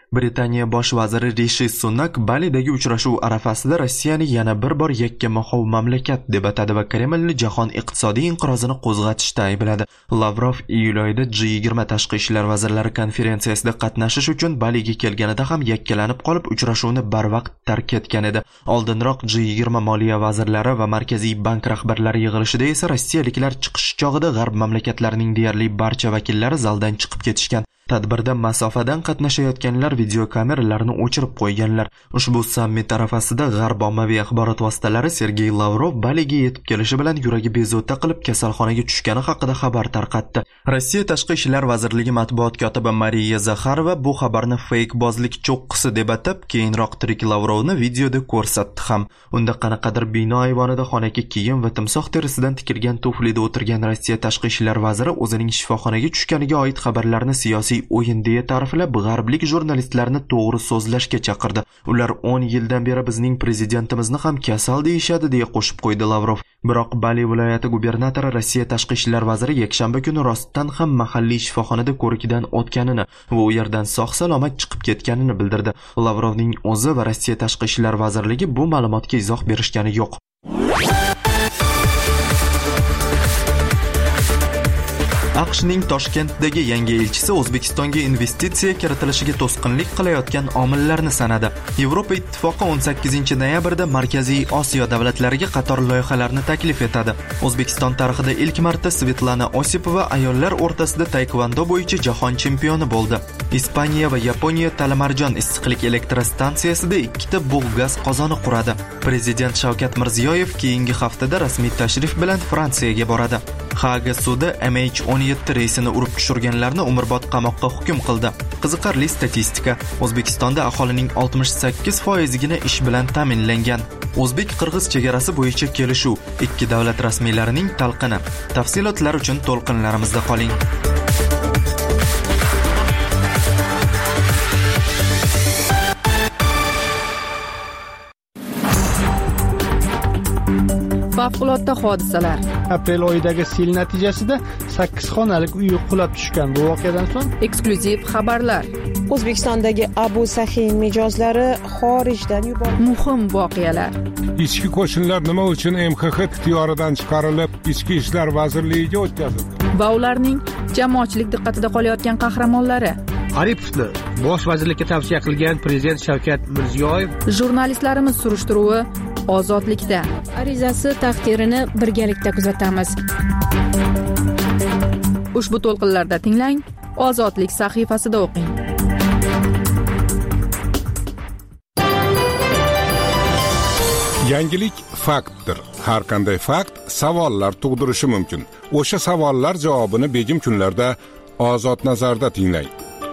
Britaniya bosh vaziri Rishi Sunak Balidagi uchrashuv arafasida Rossiyani yana bir bor yakka-mahov mamlakat deb atadi va Kremlni jahon iqtisodiy inqirozini qo'zg'atishda aybladi. Lavrov iyul oyida G yigirma tashqi ishlar vazirlari konferensiyasida qatnashish uchun Baliga kelganida ham yakkalanib qolib uchrashuvni barvaqt tark etgan edi. Oldinroq G yigirma moliya vazirlari va Markaziy bank rahbarlari yig'ilishida esa rossiyaliklar chiqish chog'ida g'arb mamlakatlarining deyarli barcha vakillari zaldan chiqib ketishgan. Tadbirda masofadan qatnashayotganlar videokameralarini o'chirib qo'yganlar. Ushbu sammit arafasida g'arb ommaviy axborot vositalari Sergey Lavrov Baliga yetib kelishi bilan yuragi bezovta qilib kasalxonaga tushgani haqida xabar tarqatdi. Rossiya tashqi ishlar vazirligi matbuot kotibi Mariya Zakharova bu xabarni feyk-bozlik cho'qqisi deb atab, keyinroq tirik Lavrovni videoda ko'rsatdi ham. Unda qanaqadir bino ayvonida xonaki kiyim va timsoh terisidan tikilgan tuflida o'tirgan Rossiya tashqi ishlar vaziri o'zining shifoxonaga tushganiga oid xabarlarni siyosiy o'yin deya ta'riflab, g'arblik jurnalistlarni to'g'ri so'zlashga chaqirdi. Ular o'n yildan beri bizning prezidentimizni ham kasal deyishadi deya qo'shib qo'ydi Lavrov. Biroq Bali viloyati gubernatori Rossiya tashqi ishlar vaziri yakshanba kuni rostdan ham mahalliy shifoxonada ko'rikdan o'tganini va u yerdan sog'-salomat chiqib ketganini bildirdi. Lavrovning o'zi va Rossiya tashqi ishlar vazirligi bu ma'lumotga izoh berishgani yo'q. AQShning Toshkentdagi yangi elchisi O'zbekistonga investitsiya kiritilishiga to'sqinlik qilayotgan omillarni sanadi. Yevropa Ittifoqi o'n sakkizinchi noyabrda Markaziy Osiyo davlatlariga qator loyihalarni taklif etadi. O'zbekiston tarixida ilk marta Svetlana Osipova ayollar o'rtasida taekvondo bo'yicha jahon chempioni bo'ldi. Ispaniya va Yaponiya Talamarjon issiqlik elektrostansiyasida ikkita bug' gaz qozoni quradi. Prezident Shavkat Mirziyoyev keyingi haftada rasmiy tashrif bilan Fransiyaga boradi. Haga sudi M H o'n yetti reysini urib tushirganlarni umrbod qamoqqa hukm qildi. Qiziqarli statistika. O'zbekistonda aholining oltmish sakkiz foizigina ish bilan ta'minlangan. O'zbek-qirg'iz chegarasi bo'yicha kelishuv, ikki davlat rasmiylarining talqini. Tafsilotlar uchun to'lqinlarimizda qoling. Favqulodda hodisalar. Aprel oyidagi sel natijasida sakkiz xonalik uy qulab tushgan. Bu voqeadan so'ng eksklyuziv xabarlar. O'zbekistondagi Abu Sahiy mijozlari xorijdan yuborildi. Muhim voqealar. Ichki qo'shinlar nima uchun M X X ixtiyoridan chiqarilib, Ichki ishlar vazirligiga o'tkazildi? Va ularning jamoatchilik diqqatida qolayotgan qahramonlari. Aripovni bosh vazirlikka tavsiya qilgan prezident Shavkat Mirziyoyev. Jurnalistlarimiz surishtiruvi Ozodlikda. Arizasi taqdirini birgalikda kuzatamiz. Ushbu to'lqinlarda tinglang, Ozodlik sahifasida o'qing. Yangilik faktdir. Har qanday fakt savollar tug'dirishi mumkin. O'sha savollar javobini begim kunlarda Ozod nazarda tinglang.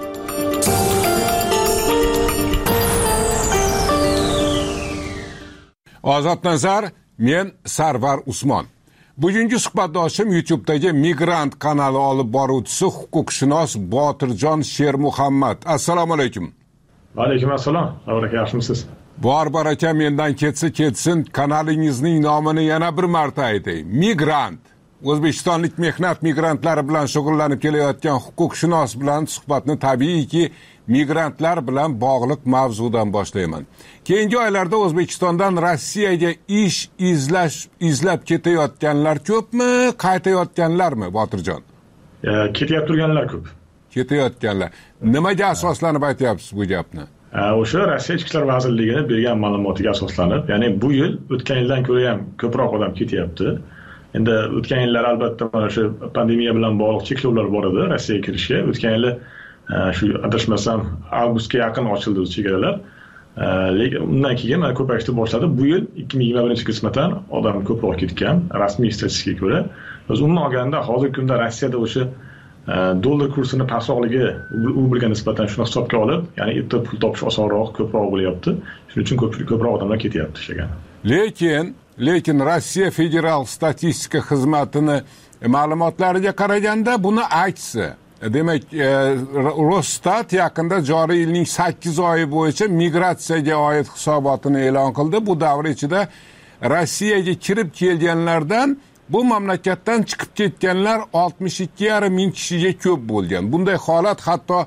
Ozod nazar, men Sarvar Usmon. Bugungi suhbatdoshim YouTube'dagi Migrant kanali olib boruvchisi huquqshunos Botirjon Shermuhammad. Assalomu alaykum. Va alaykum assalom. Baraka, yaxshimisiz? Bor baraka, mendan ketsa ketsin, kanalingizning nomini yana bir marta aytay. Migrant. O'zbekistonlik mehnat migrantlari bilan shug'ullanib kelayotgan huquqshunos bilan suhbatni tabiiyki migrantlar bilan bog'liq mavzudan boshlayman. Keyingi oylarda O'zbekistondan Rossiyaga ish izlash izlab ketayotganlar ko'pmi, qaytayotganlarmi, Botirjon? Ketayotib turganlar ko'p. Ketayotganlar. Nimaga asoslanib aytyapsiz bu gapni? O'sha Rossiya Ichki ishlar vazirligining bergan ma'lumotiga asoslanib, ya'ni bu yil o'tgan yildan ko'ra ham ko'proq odam ketyapti. Endi o'tgan yillar albatta mana shu pandemiya bilan bog'liq cheklovlar bor edi Rossiyaga kirishga. O'tgan yili shu adashmasam avgustga yaqin ochildi chegaralar. Lekin undan keyin mana ko'payishni boshladi. Bu yil ikki ming yigirma birinchiga nisbatan odam ko'proq ketgan rasmiy statistikaga ko'ra. Biz umuman olganda hozirgi kunda Rossiyada o'sha dollar kursini pastroqligi rublga nisbatan shuni hisobga olib, ya'ni erta pul topish osonroq, ko'proq bo'lyapti. Shuning uchun ko'proq odamlar ketyapti ishlagan. Lekin lekin Rossiya Federal statistika xizmatini ma'lumotlariga qaraganda buni aksi. Demak, Rosstat yaqinda joriy yilning sakkiz oyi bo'yicha migratsiyaga oid hisobotini e'lon qildi. Bu davr ichida Rossiyaga kirib kelganlardan bu mamlakatdan chiqib ketganlar oltmish ikki yarim ming kishiga ko'p bo'lgan. Bunday holat hatto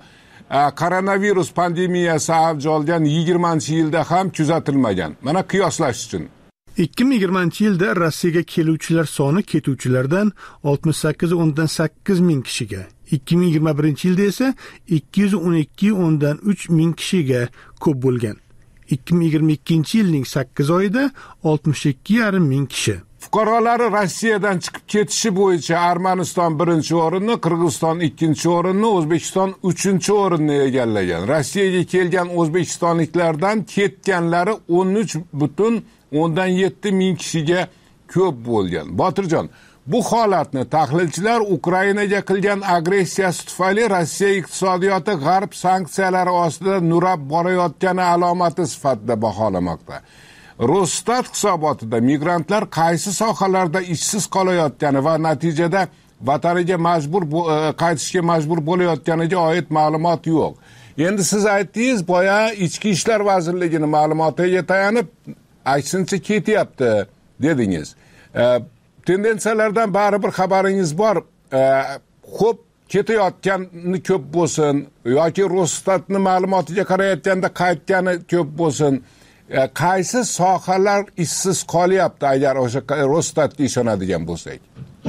koronavirus pandemiyasi avj olgan yigirmanchi yilda ham kuzatilmagan. Mana qiyoslash uchun. ikki ming yigirmanchi yilda Rossiyaga keluvchilar soni ketuvchilardan oltmish sakkiz o'ndan sakkiz ming kishiga, ikki ming yigirma birinchi yilda esa ikki yuz o'n ikki o'ndan uch ming kishiga ko'p bo'lgan. ikki ming yigirma ikkinchi yilning sakkiz oyida oltmish ikki yarim ming kishi. Fuqarolari Rossiyadan chiqib ketishi bo'yicha Armaniston birinchi o'rinni, Qirg'iziston ikkinchi o'rinni, O'zbekiston uchinchi o'rinni egallagan. Rossiyaga kelgan o'zbekistonliklardan ketganlari o'n uch butun o'ndan yetti ming kishiga ko'p bo'lgan. Botirjon, bu holatni tahlilchilar Ukrainaga qilgan agressiyasi tufayli Rossiya iqtisodiyoti g'arb sanksiyalari ostida nurab borayotgani alomati sifatida baholamoqda. Rosstat hisobotida migrantlar qaysi sohalarda ishsiz qolayotgani va natijada vataniga majbur qaytishga majbur bo'layotganiga oid ma'lumot yo'q. Endi siz aytdingiz, boya Ichki ishlar vazirligining ma'lumotiga tayanib, aksincha ketyapti dedingiz. E, tendensiyalardan baribir xabaringiz bor. E, Xo'p, ketayotgani ko'p bo'lsin yoki Rosstatning ma'lumotiga qarayotganda qaytgani ko'p bo'lsin. E, qaysi sohalar ishsiz qolyapti agar o'sha Rosstatga ishonadigan bo'lsak?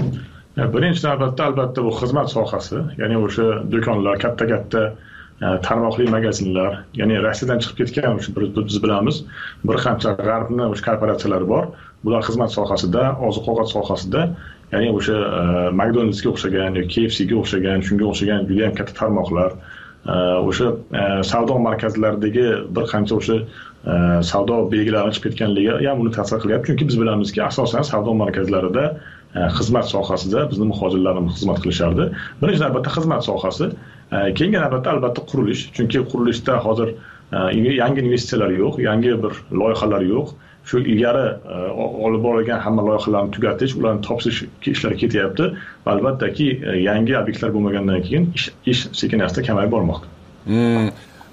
Birinchi navbatda albatta bu xizmat sohasi, ya'ni o'sha do'konlar, katta-katta tarmoqli magazinlar, ya'ni Rossiyadan chiqib ketgan biz bilamiz, bir qancha g'arbni o'sha korporatsiyalar bor. Bular xizmat sohasida, oziq-ovqat sohasida, ya'ni o'sha McDonald'sga o'xshagan yoki K F C'ga o'xshagan, shunga o'xshagan juda ham katta tarmoqlar, o'sha savdo markazlaridagi bir qancha o'sha savdo belgilari chiqib ketganligi ham uni ta'sir qilyapti. Chunki biz bilamizki, asosan savdo markazlarida xizmat sohasida bizning muhojirlarimiz xizmat qilishardi. Birinchi navbatda xizmat sohasi, keyingi navbatda albatta qurilish. Chunki qurilishda hozir yangi investitsiyalar yo'q, yangi bir loyihalar yo'q. Shu ilgari olib borilgan hamma loyihalarni tugatish, ularni topshirish ishlari ketyapti. Va albattaki yangi obyektlar bo'lmagandan keyin ish, ish sekin-asta kamayib bormoqda. Hmm.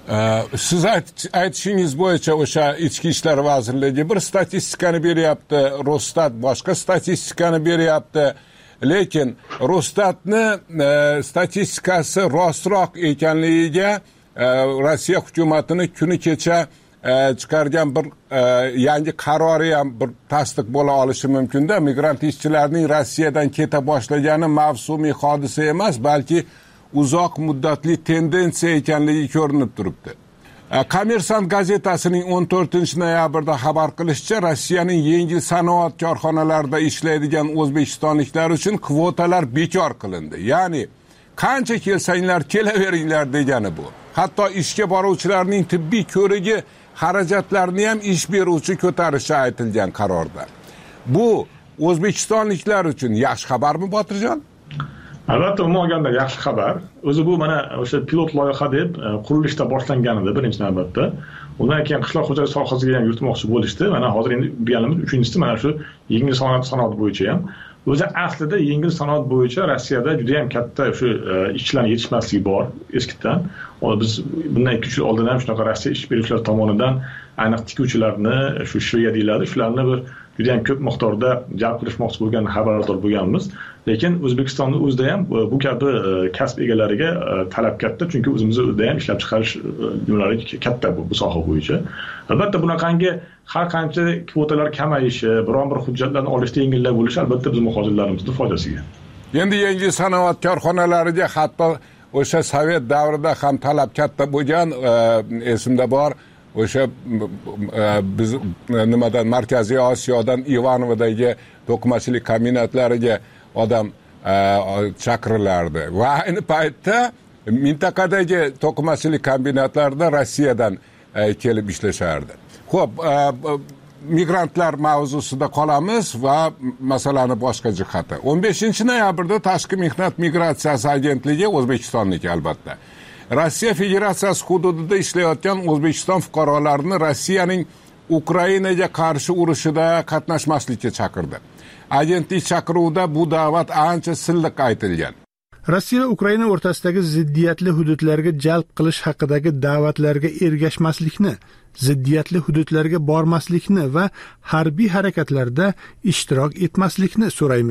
Siz aytishingiz bo'yicha o'sha Ichki ishlar vazirligi bir statistikani beryapti, Rosstat boshqa statistikani beryapti. Lekin Rosstatni e, statistikasi rostroq ekanligiga e, Rossiya hukumatini kuni kecha e, chiqargan bir e, yangi qarori ham bir tasdiq bo'la olishi mumkin-da. Migrant ishchilarning Rossiyadan keta boshlagani mavsumiy hodisa emas, balki uzoq muddatli tendensiya ekanligi ko'rinib turibdi. Kommersant gazetasining o'n to'rtinchi noyabrda xabar qilishicha, Rossiyaning yengil sanoat korxonalarida ishlaydigan o'zbekistonliklar uchun kvotalar bekor qilindi. Ya'ni qancha kelsanglar kelaveringlar degani bu. Hatto ishga boruvchilarning tibbiy ko'rigi xarajatlarini ham ish beruvchi ko'tarishi aytilgan qarorda. Bu o'zbekistonliklar uchun yaxshi xabarmi, Botirjon? Albatta, umuman olganda yaxshi xabar. O'zi bu mana o'sha pilot loyiha deb qurilishda boshlanganida birinchi navbatda. Undan keyin qishloq xo'jaligi sohasiga ham yuritmoqchi bo'lishdi. Mana hozir endi bilganimiz uchinchisi mana shu yengil sanoat sanoat bo'yicha ham. O'zi aslida yengil sanoat bo'yicha Rossiyada juda ham katta shu ishchilarning yetishmasligi bor eskidan. Biz bundan ikki uch yil oldin ham shunaqa Rossiya ish beruvchilar tomonidan ayniq tikuvchilarni, shu shveya deyiladi, shularni bir juda ham ko'p miqdorda jalb qilishmoqchi bo'lgan xabardor bo'lganmiz. Lekin O'zbekistonning o'zida ham bu kabi kasb egalariga talab katta, chunki o'zimizda ham ishlab chiqarish nimalari katta bu, bu soha bo'yicha. Albatta bunaqangi har qancha kvotalar kamayishi, biron bir hujjatlarni olishda yengillik bo'lishi albatta biz muhojirlarimizning foydasiga. Endi yangi sanoat korxonalariga hatto o'sha Sovet davrida ham talab katta bo'lgan, esimda bor. O'sha biz nimadan Markaziy Osiyodan Ivanovdagi to'qimachilik kombinatlariga odam chaqirilardi va ayni paytda mintaqadagi to'qimachilik kombinatlarida Rossiyadan kelib ishlashardi. Xo'p, migrantlar mavzusida qolamiz va masalani boshqa jihati. o'n beshinchi noyabrda Tashqi mehnat migratsiyasi agentligi, O'zbekistonniki albatta, Rossiya Federatsiyasi hududida ishlayotgan O'zbekiston fuqarolarini Rossiyaning Ukrainaga qarshi urushida qatnashmaslikka chaqirdi. Agentlik chaqiruvida bu da'vat ancha silliq aytilgan. Rossiya va Ukraina o'rtasidagi ziddiyatli hududlarga jalb qilish haqidagi da'vatlarga ergashmaslikni, ziddiyatli hududlarga bormaslikni va harbiy harakatlarda ishtirok etmaslikni so'raymiz.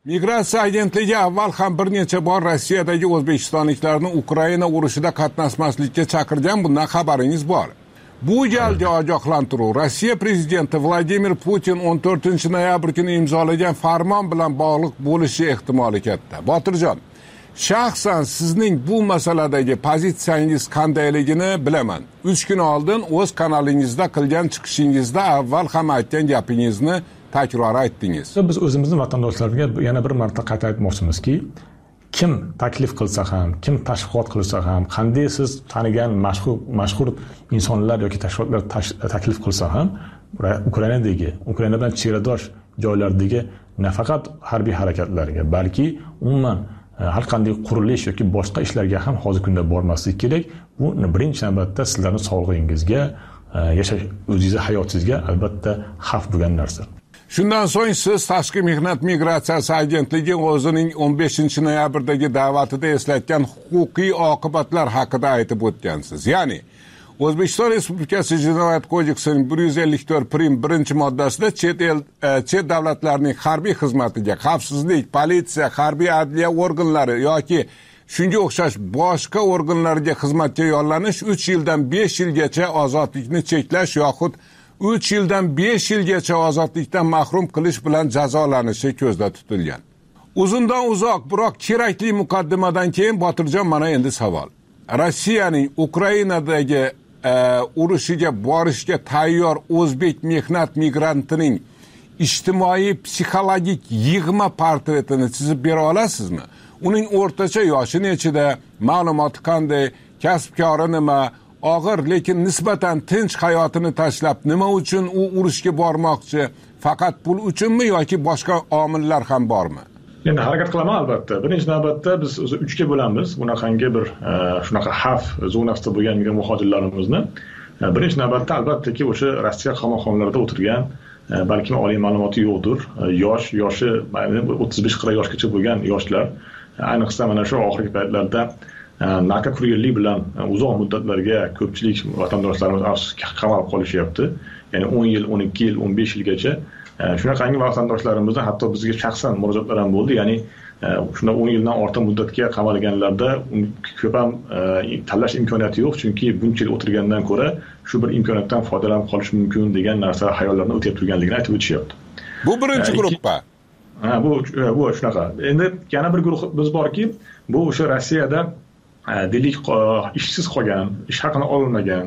Migratsiya agentligi avval ham bir necha bor Rossiyadagi o'zbekistonliklarni Ukraina urushida qatnashmaslikka chaqirgan, bundan xabaringiz bor. Bu galgi ogohlantiruv Rossiya prezidenti Vladimir Putin o'n to'rtinchi noyabr kuni imzolagan farmon bilan bog'liq bo'lishi ehtimoli katta. Botirjon, shaxsan sizning bu masaladagi pozitsiyangiz qandayligini bilaman. uch kun oldin o'z kanalingizda qilgan chiqishingizda avval ham aytgan gapingizni takror aytdingiz. Biz o'zimizning vatandoshlarga yana bir marta qayta aytmoqchimizki, kim taklif qilsa ham, kim tashviqot qilsa ham, qanday siz tanigan mashhur mashhur insonlar yoki tashkilotlar taklif qilsa ham, Ukrainadagi, Ukraina bilan chegaradosh joylardagi nafaqat harbiy harakatlarga, balki umuman har qanday qurilish yoki boshqa ishlarga ham hozirgi kunda bormaslik kerak. Bu birinchi navbatda sizlarning sog'lig'ingizga, yashash o'zingizning hayotingizga albatta xavf bo'lgan narsa. Shundan so'ng siz Tashqi mehnat migratsiyasi agentligi o'zining o'n beshinchi noyabrdagi da'vatida eslatgan huquqiy oqibatlar haqida aytib o'tgansiz. Ya'ni O'zbekiston Respublikasi Jinoyat kodeksining bir yuz ellik to'rt prim birinchi moddasida chet el chet davlatlarning harbiy xizmatiga xavfsizlik, politsiya, harbiy adliya organlari yoki shunga o'xshash boshqa organlarga xizmatga yollanish uch yildan besh yilgacha ozodlikni cheklash yoxud uch yildan besh yilgacha ozodlikdan mahrum qilish bilan jazolanishi ko'zda tutilgan. Uzundan uzoq, biroq kerakli muqaddimadan keyin Botirjon, mana endi savol. Rossiyaning Ukrainadagi e, urushiga borishga tayyor o'zbek mehnat migrantining ijtimoiy psixologik yig'ma portretini chizib bera olasizmi? Uning o'rtacha yoshi nechida, ma'lumoti qanday, kasb-kori nima, og'ir lekin nisbatan tinch hayotini tashlab nima uchun u urushga bormoqchi? Faqat pul uchunmi yoki boshqa omillar ham bormi? Endi harakat qilaman albatta. Birinchi navbatda biz o'zi uchga bo'lamiz. Bunaqangi bir shunaqa xavf zonasida bo'lgan muhojirlarimizni. Birinchi navbatda albattaki o'sha Rossiya qamoqxonalarida o'tirgan, balki oliy ma'lumoti yo'qdir, yosh, yoshi o'ttiz besh qirq yoshgacha bo'lgan yoshlar, ayniqsa mana shu oxirgi paytlarda narko kuryerlik bilan uzoq muddatlarga ko'pchilik vatandoshlarimiz afsuski qamalib qolishyapti. Ya'ni o'n yil, o'n ikki yil, o'n besh yilgacha shunaqangi vatandoshlarimizni hatto bizga shaxsan murojaatlar ham bo'ldi. Ya'ni shunda o'n yildan ortiq muddatga qamalganlarda ko'p ham tanlash imkoniyati yo'q, chunki buncha yil o'tirgandan ko'ra shu bir imkoniyatdan foydalanib qolish mumkin degan narsa xayollarni o'tib turganligini aytib o'tishyapti. Bu birinchi guruhpa. Ha, bu bu shunaqa. Endi yana bir guruh biz borki, bu o'sha Rossiyada delik ishsiz qolgan, ish haqini olmagan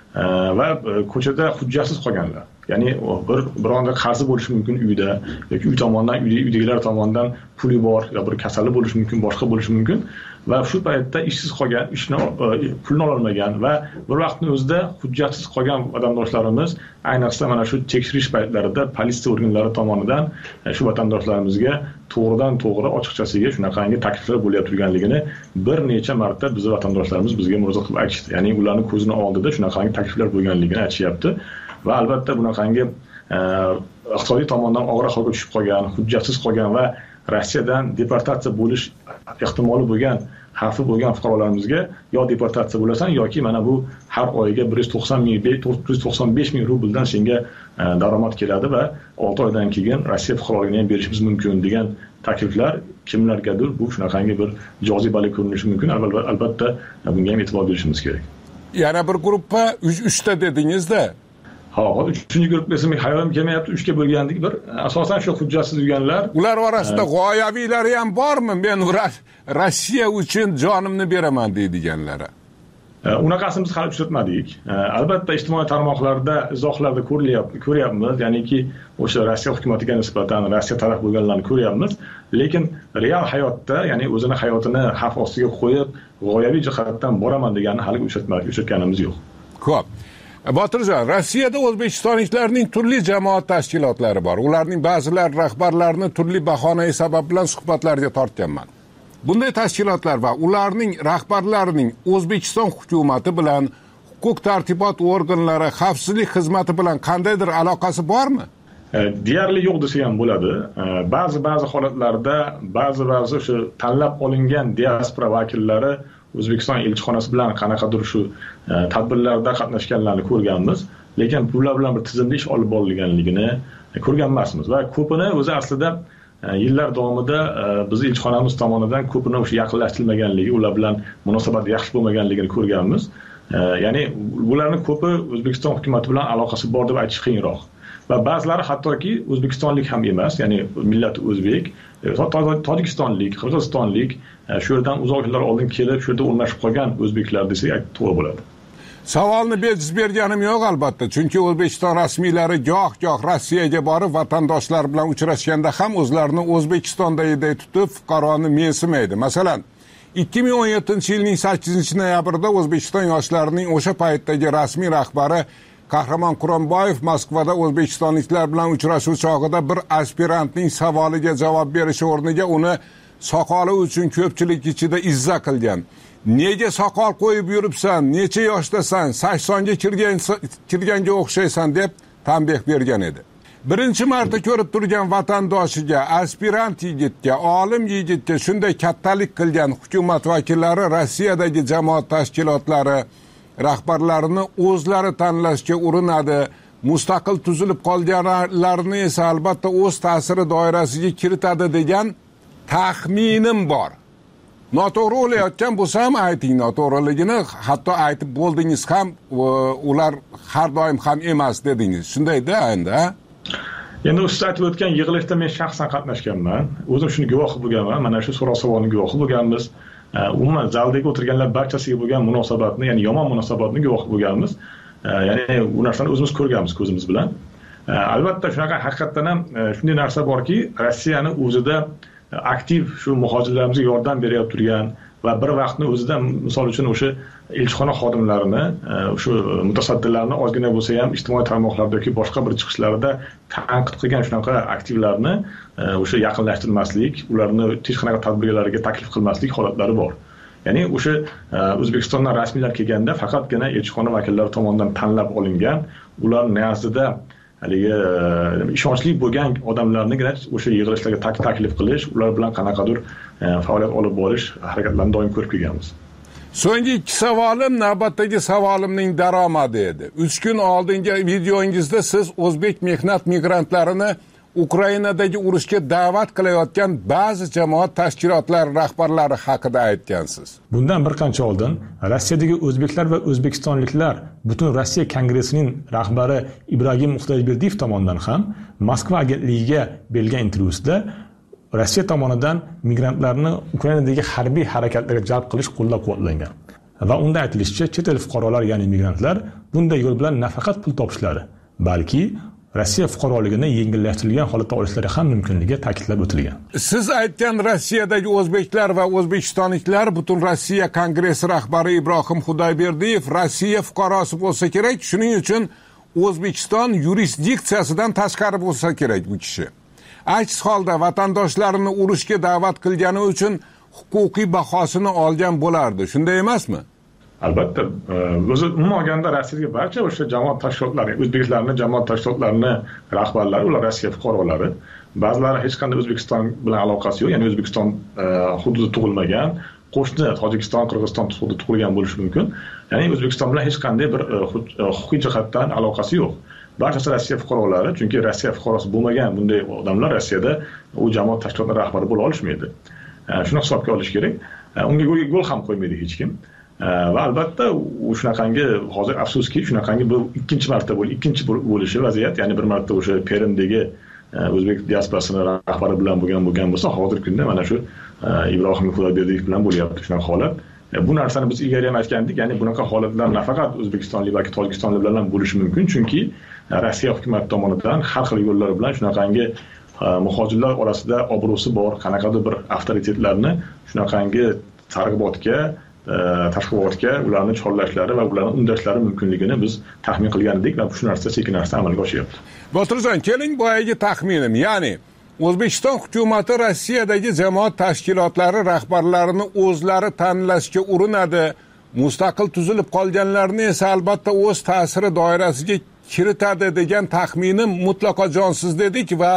va ko'chada hujjatsiz qolganlar. Ya'ni bir bironda qarzi bo'lishi mumkin uyda yoki uy tomonidan, uydagilar tomonidan puli bor yo bir kasali bo'lishi mumkin, boshqa bo'lishi mumkin va shu paytda ishsiz qolgan, ishni pulni ololmagan va bir vaqtning o'zida hujjatsiz qolgan vatandoshlarimiz ayniqsa mana shu tekshirish paytlarida politsiya organlari tomonidan shu vatandoshlarimizga to'g'ridan to'g'ri ochiqchasiga shunaqangi takliflar bo'layotib turganligini bir necha marta bizning vatandoshlarimiz bizga murojaat qilib aytishdi. Ya'ni ularning ko'zini oldida shunaqangi takliflar bo'lganligini aytishyapti. Va albatta bunaqangi iqtisodiy tomondan og'ir ahvolga tushib qolgan, hujjatsiz qolgan va Rossiyadan deportatsiya bo'lish ehtimoli bo'lgan, xavfi bo'lgan fuqarolarimizga yo deportatsiya bo'lasan yoki mana bu har oyiga bir yuz to'qson ming, to'rt yuz to'qson besh ming rubldan senga daromad keladi va olti oydan keyin Rossiya fuqaroligini ham berishimiz mumkin degan takliflar kimlargadir bu shunaqangi bir jozibali ko'rinishi mumkin. Albatta bunga ham e'tibor berishimiz kerak. Yana bir guruhga uchta dedingizda. Ha, uchinchi guruh esimga hayolim kelmayapti. uchga bo'lgandik bir. Asosan shu hujjatsiz yurganlar. Ular orasida g'oyaviylari ham bormi? Men Rossiya uchun jonimni beraman deydiganlari. Unaqasini biz hali uchratmadik. Albatta ijtimoiy tarmoqlarda izohlarda ko'rilyapti, ko'ryapmiz. Ya'niki o'sha Rossiya hukumatiga nisbatan Rossiya taraf bo'lganlarni ko'ryapmiz. Lekin real hayotda, ya'ni o'zini hayotini xavf ostiga qo'yib, g'oyaviy jihatdan boraman deganni hali uchratmadik, uchratganimiz yo'q. Xo'p. Botirjon, Rossiyada o'zbekistonliklarning turli jamoat tashkilotlari bor. Ularning ba'zilar rahbarlarini turli bahonai sabab bilan suhbatlarga tortganman. Bunday tashkilotlar va ularning rahbarlarining O'zbekiston hukumati bilan, huquq tartibot organlari, xavfsizlik xizmati bilan qandaydir aloqasi bormi? Deyarli yo'q desa ham bo'ladi. Ba'zi ba'zi holatlarda ba'zi ba'zi shu tanlab olingan diaspora vakillari O'zbekiston elchixonasi bilan qanaqadir shu tadbirlarda qatnashganlarni ko'rganmiz, lekin bular bilan bir tizimli ish olib borilganligini ko'rgan emasmiz va ko'pini o'zi aslida yillar davomida biz elchixonamiz tomonidan ko'pini o'sha yaqinlashtirilmaganligi, ular bilan munosabat yaxshi bo'lmaganligini ko'rganmiz. Ya'ni bularni ko'pi O'zbekiston hukumati bilan aloqasi bor deb aytish qiyinroq. Va ba'zilari hattoki O'zbekistonlik ham emas, ya'ni millati o'zbek, tojikistonlik, qirg'izistonlik, shu yerdan uzoq yillar oldin kelib, shu yerda o'rnashib qolgan o'zbeklar desak to'g'ri bo'ladi. Savolni bejiz berganim yo'q albatta, chunki O'zbekiston rasmiylari goh-goh Rossiyaga borib vatandoshlar bilan uchrashganda ham o'zlarini O'zbekistondagiday tutib, fuqaroni mensimaydi. Masalan, ikki ming o'n yettinchi yilning sakkizinchi noyabrida O'zbekiston yoshlarining o'sha paytdagi rasmiy rahbari Qahramon Quronboyev Moskvada o'zbekistonliklar bilan uchrashuv chog'ida bir aspirantning savoliga javob berish o'rniga uni soqoli uchun ko'pchilik ichida izza qilgan. Nega soqol qo'yib yuribsan? Necha yoshdasan? saksonga kirgan kirganga o'xshaysan deb tanbeh bergan edi. Birinchi marta ko'rib turgan vatandoshiga, aspirant yigitga, olim yigitga shunday kattalik qilgan hukumat vakillari Rossiyadagi jamoat tashkilotlari rahbarlarini o'zlari tanlashga urinadi. Mustaqil tuzilib qolganlarni esa albatta o'z ta'siri doirasiga kiritadi degan taxminim bor. Noto'g'ri o'layotgan bo'lsam ayting noto'g'riligini, hatto aytib bo'ldingiz ham, ular har doim ham emas dedingiz. Shundayda endi, ha? Endi siz aytib o'tgan yig'ilishda men shaxsan qatnashganman. O'zim shuni guvohi bo'lganman. Mana shu so'roq-savolning guvohi bo'lganmiz. Umuman zaldagi o'tirganlar barchasiga bo'lgan munosabatni, ya'ni yomon munosabatni guvohi bo'lganmiz. Ya'ni bu narsani o'zimiz ko'rganmiz ko'zimiz bilan. Albatta shunaqa haqiqatdan ham shunday narsa borki, Rossiyani o'zida aktiv shu muhojirlarimizga yordam berib turgan va bir vaqtni o'zida misol uchun o'sha elchixona xodimlarini, shu mutasaddilarni ozgina bo'lsa ham ijtimoiy tarmoqlarda yoki boshqa bir chiqishlarida tanqid qilgan shunaqa aktivlarni o'sha yaqinlashtirmaslik, ularni hech qanaqa tadbirlarga taklif qilmaslik holatlari bor. Ya'ni o'sha O'zbekistondan rasmiylar kelganda faqatgina elchixona vakillari tomonidan tanlab olingan, ular nazdida haligi ishonchli bo'lgan odamlarnigina o'sha yig'ilishlarga taklif qilish, ular bilan qanaqadir faoliyat olib borish harakatlarini doim ko'rib kelganmiz. So'nggi ikki savolim navbatdagi savolimning daromadi edi. uch kun oldingi videongizda siz o'zbek mehnat migrantlarini Ukrainadagi urushga da'vat qilayotgan ba'zi jamoat tashkilotlari rahbarlari haqida aytgansiz. Bundan bir qancha oldin Rossiyadagi o'zbeklar va o'zbekistonliklar butun Rossiya kongressining rahbari Ibragim Muxtojberdiyev tomonidan ham Moskva agentligiga berilgan intervyusida Rossiya tomonidan migrantlarni Ukrainadagi harbiy harakatlarga jalb qilish qo'llab-quvvatlangan. Va unda aytilishicha, chet el fuqarolar, ya'ni migrantlar bunday yo'l bilan nafaqat pul topishlari, balki Rossiya fuqaroligini yengillashtirilgan holatda olishlari ham mumkinligi ta'kidlab o'tilgan. Siz aytgan Rossiyadagi o'zbeklar va o'zbekistonliklar butun Rossiya kongressi rahbari Ibrohim Xudoyberdiyev Rossiya fuqarosi bo'lsa kerak, shuning uchun O'zbekiston yurisdiksiyasidan tashqari bo'lsa kerak bu kishi. Aks holda vatandoshlarini urushga da'vat qilgani uchun huquqiy bahosini olgan bo'lardi. Shunday emasmi? Albatta, o'zi umuman olganda Rossiyadagi barcha o'sha jamoat tashkilotlari, o'zbeklarning jamoat tashkilotlarining rahbarlari, ular Rossiya fuqarolari. Ba'zilari hech qanday O'zbekiston bilan aloqasi yo'q, ya'ni O'zbekiston hududida tug'ilmagan, qo'shni Tojikiston, Qirg'iziston hududida tug'ilgan bo'lishi mumkin. Ya'ni O'zbekiston bilan hech qanday bir huquqiy jihatdan aloqasi yo'q. Barchasi Rossiya fuqarolari, chunki Rossiya fuqarosi bo'lmagan bunday odamlar Rossiyada u jamoat tashkilotlari rahbari bo'la olishmaydi. Shuni hisobga olish kerak. Unga yo'l ham qo'ymaydi hech kim. Va albatta u shunaqangi hozir afsuski shunaqangi bu ikkinchi marta bo'l, ikkinchi bo'lishi vaziyat, ya'ni bir marta o'sha Permdagi o'zbek diasporasining rahbari bilan bo'lgan bo'lgan bo'lsa, hozirgi kunda mana shu Ibrohim Xudoyberdiyev bilan bo'lyapti shunaqa holat. Bu narsani biz ilgari ham aytgandik, ya'ni bunaqa holatlar nafaqat O'zbekistonlik balki Tojikistonlik bilan ham bo'lishi mumkin, chunki Rossiya hukumati tomonidan har xil yo'llar bilan shunaqangi muhojirlar orasida obro'si bor, qanaqadir bir avtoritetlarni shunaqangi targ'ibotga tashkilotga ularni chorlashlari va ularni undashlari mumkinligini biz taxmin qilgan edik va shu narsa sekin-asta amalga oshyapti. Botirjon, keling boyagi taxminim, ya'ni O'zbekiston hukumati Rossiyadagi jamoat tashkilotlari rahbarlarini o'zlari tanlashga urinadi. Mustaqil tuzilib qolganlarni esa albatta o'z ta'siri doirasiga kiritadi degan taxminim mutlaqo jonsiz dedik va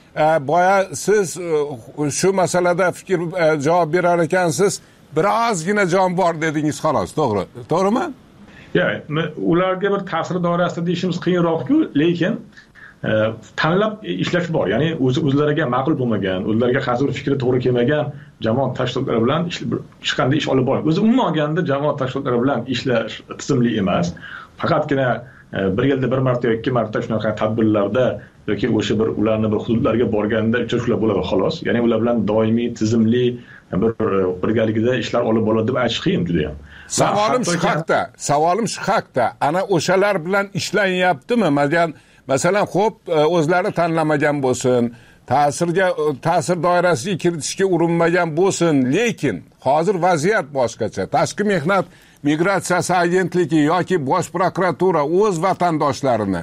boya siz shu masalada fikr javob berar ekansiz. Birozgina jon bor dedingiz xolos, to'g'ri. To'g'rimi? Ya, ularga bir ta'sir doirasida deyishimiz qiyinroq-ku, lekin tanlab ishlash bor. Ya'ni o'zi o'zlariga ma'qul bo'lmagan, o'zlariga hozir bir fikri to'g'ri kelmagan jamoat tashkilotlari bilan hech qanday ish olib bormaydi. O'zi umuman olganda jamoat tashkilotlari bilan ishlash tizimli emas. Faqatgina bir yilda bir marta yoki ikki marta shunaqa tadbirlarda yoki o'sha bir ularni bir hududlarga borganda uchrashuvlar bo'ladi xolos. Ya'ni ular bilan doimiy tizimli bir birgalikda ishlar olib boradi deb aytish qiyin juda ham. Savolim shu haqda, savolim shu haqda. Ana o'shalar bilan ishlanyaptimi? Masalan, xo'p, o'zlari tanlamagan bo'lsin, ta'sirga ta'sir doirasiga kiritishga urinmagan bo'lsin, lekin hozir vaziyat boshqacha. Tashqi mehnat migratsiyasi agentligi yoki bosh prokuratura o'z vatandoshlarini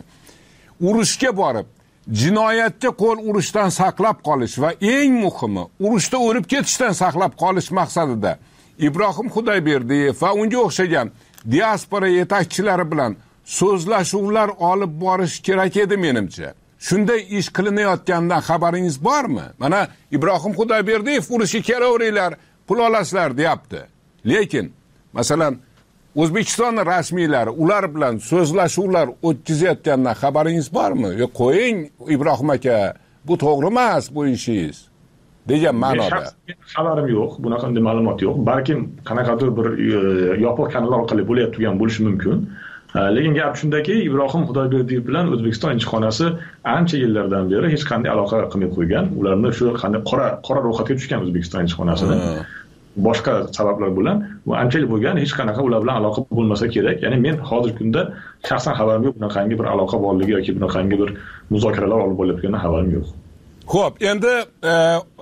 urushga borib, jinoyatga qo'l urishdan saqlab qolish va eng muhimi, urushda o'lib ketishdan saqlab qolish maqsadida Ibrohim Xudoyberdiyev va unga o'xshagan diaspora yetakchilari bilan so'zlashuvlar olib borish kerak edi menimcha. Shunday ish qilinayotganidan xabaringiz bormi? Mana Ibrohim Xudoyberdiyev urushga kelaveringlar, pul olasizlar deyapti. Lekin masalan O'zbekiston rasmiylari ular bilan so'zlashuvlar o'tkazayotganidan xabaringiz bormi? Yo qo'ying Ibrohim aka, bu to'g'ri emas bu ishingiz degan ma'noda. Xabarim yo'q, bunaqa ma'lumot yo'q. Balkim qanaqadir bir yopiq kanallar orqali bo'layotgan turgan bo'lishi mumkin. Lekin gap shundaki, Ibrohim Xudoyberdiyev bilan O'zbekiston elchixonasi ancha yillardan beri hech qanday aloqa qilmay qo'ygan. Ularni shu qanday qora qora ro'yxatga tushgan O'zbekiston elchixonasida. Boshqa sabablar bilan bu anchalik bo'lgan, hech qanaqa ular bilan aloqa bo'lmasa kerak. Ya'ni men hozirgi kunda shaxsan xabarim yo'q, bunaqangi bir aloqa borligi yoki bunaqangi bir muzokaralar olib bo'layotganidan xabarim yo'q. Xo'p, endi e,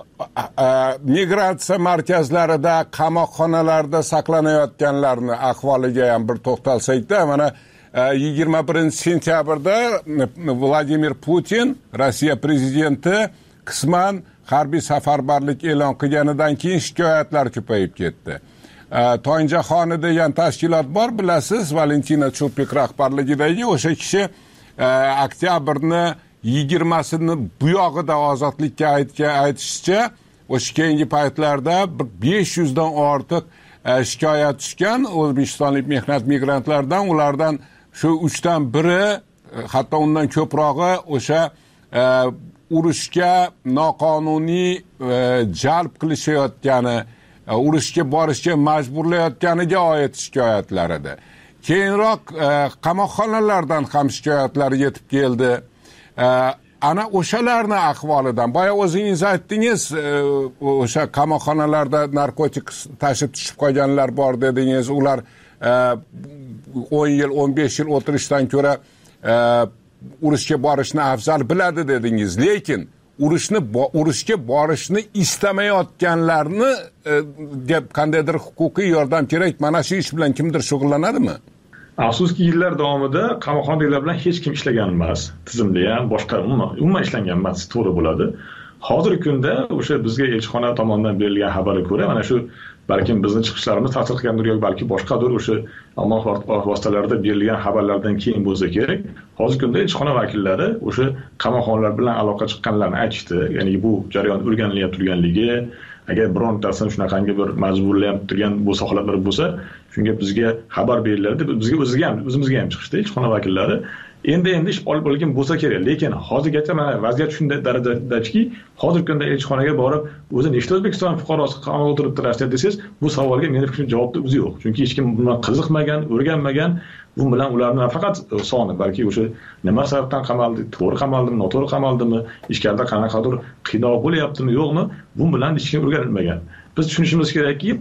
e, migratsiya markazlarida, qamoqxonalarda saqlanayotganlarning ahvoliga ham bir to'xtalsak-da, mana yigirma birinchi sentyabrda Vladimir Putin, Rossiya prezidenti qisman harbiy safarbarlik e'lon qilganidan keyin shikoyatlar ko'payib ketdi. To'yinjahoni degan tashkilot bor, bilasiz, Valentina Chupik rahbarligidagi o'sha kishi oktyabrni yigirmasini bu yog'ida ozodlikka aytishicha, o'sha keyingi paytlarda besh yuzdan ortiq shikoyat tushgan o'zbekistonlik mehnat migrantlardan. Ulardan shu uchdan biri, hatto undan ko'prog'i o'sha urushga noqonuniy jalb qilishayotgani, urushga borishga majburlayotganiga oid shikoyatlar edi. Keyinroq qamoqxonalardan ham shikoyatlar yetib keldi. Ana o'shalarni ahvolidan, boya o'zingiz aytdingiz, o'sha qamoqxonalarda narkotik tashib tushib qolganlar bor dedingiz. Ular o'n yil, o'n besh yil o'tirishdan ko'ra urushga borishni afzal biladi dedingiz. Lekin urushni urushga borishni istamayotganlarni deb qandaydir huquqiy yordam kerak. Mana shu ish bilan kimdir shug'ullanadimi? Afsuski yillar davomida qamoqxonalar bilan hech kim ishlagan emas. Tizimli ham boshqa umuman ishlangan emas, to'g'ri bo'ladi. Hozirgi kunda o'sha bizga elchixona tomonidan berilgan xabarga ko'ra, mana shu balkim bizning chiqishlarimiz ta'sir qilgandir yoki balki boshqadir o'sha ommaviy axborot vositalarida berilgan xabarlardan keyin bo'lsa kerak, hozirgi kunda elchixona vakillari o'sha qamoqxonalar bilan aloqa chiqqanlarni aytishdi. Ya'ni bu jarayon o'rganilyapti turganligi, agar birontasini shunaqangi bir majburlab turgan bo'lsa, holatlar bo'lsa, shunga bizga xabar beriladi. Bizga o'zimizga ham o'zimizga ham chiqishdi elchixona vakillari. Endi endi ish olib bo'lgan bo'lsa kerak. Lekin hozirgacha mana vaziyat shunday darajadaki, hozirgi kunda elchixonaga borib, o'zi nechta O'zbekiston fuqarosi qamoqda o'tiribdi Rossiya desangiz, bu savolga meni fikrim javobda o'zi yo'q. Chunki hech kim bundan qiziqmagan, o'rganmagan. Bu bilan ularni faqat soni, balki o'sha nima sababdan qamaldi, to'g'ri qamaldimi, noto'g'ri qamaldimi, ichkarida qanaqadir qiynoq bo'lyaptimi, yo'qmi, bu bilan hech kim o'rganilmagan. Biz tushunishimiz kerakki,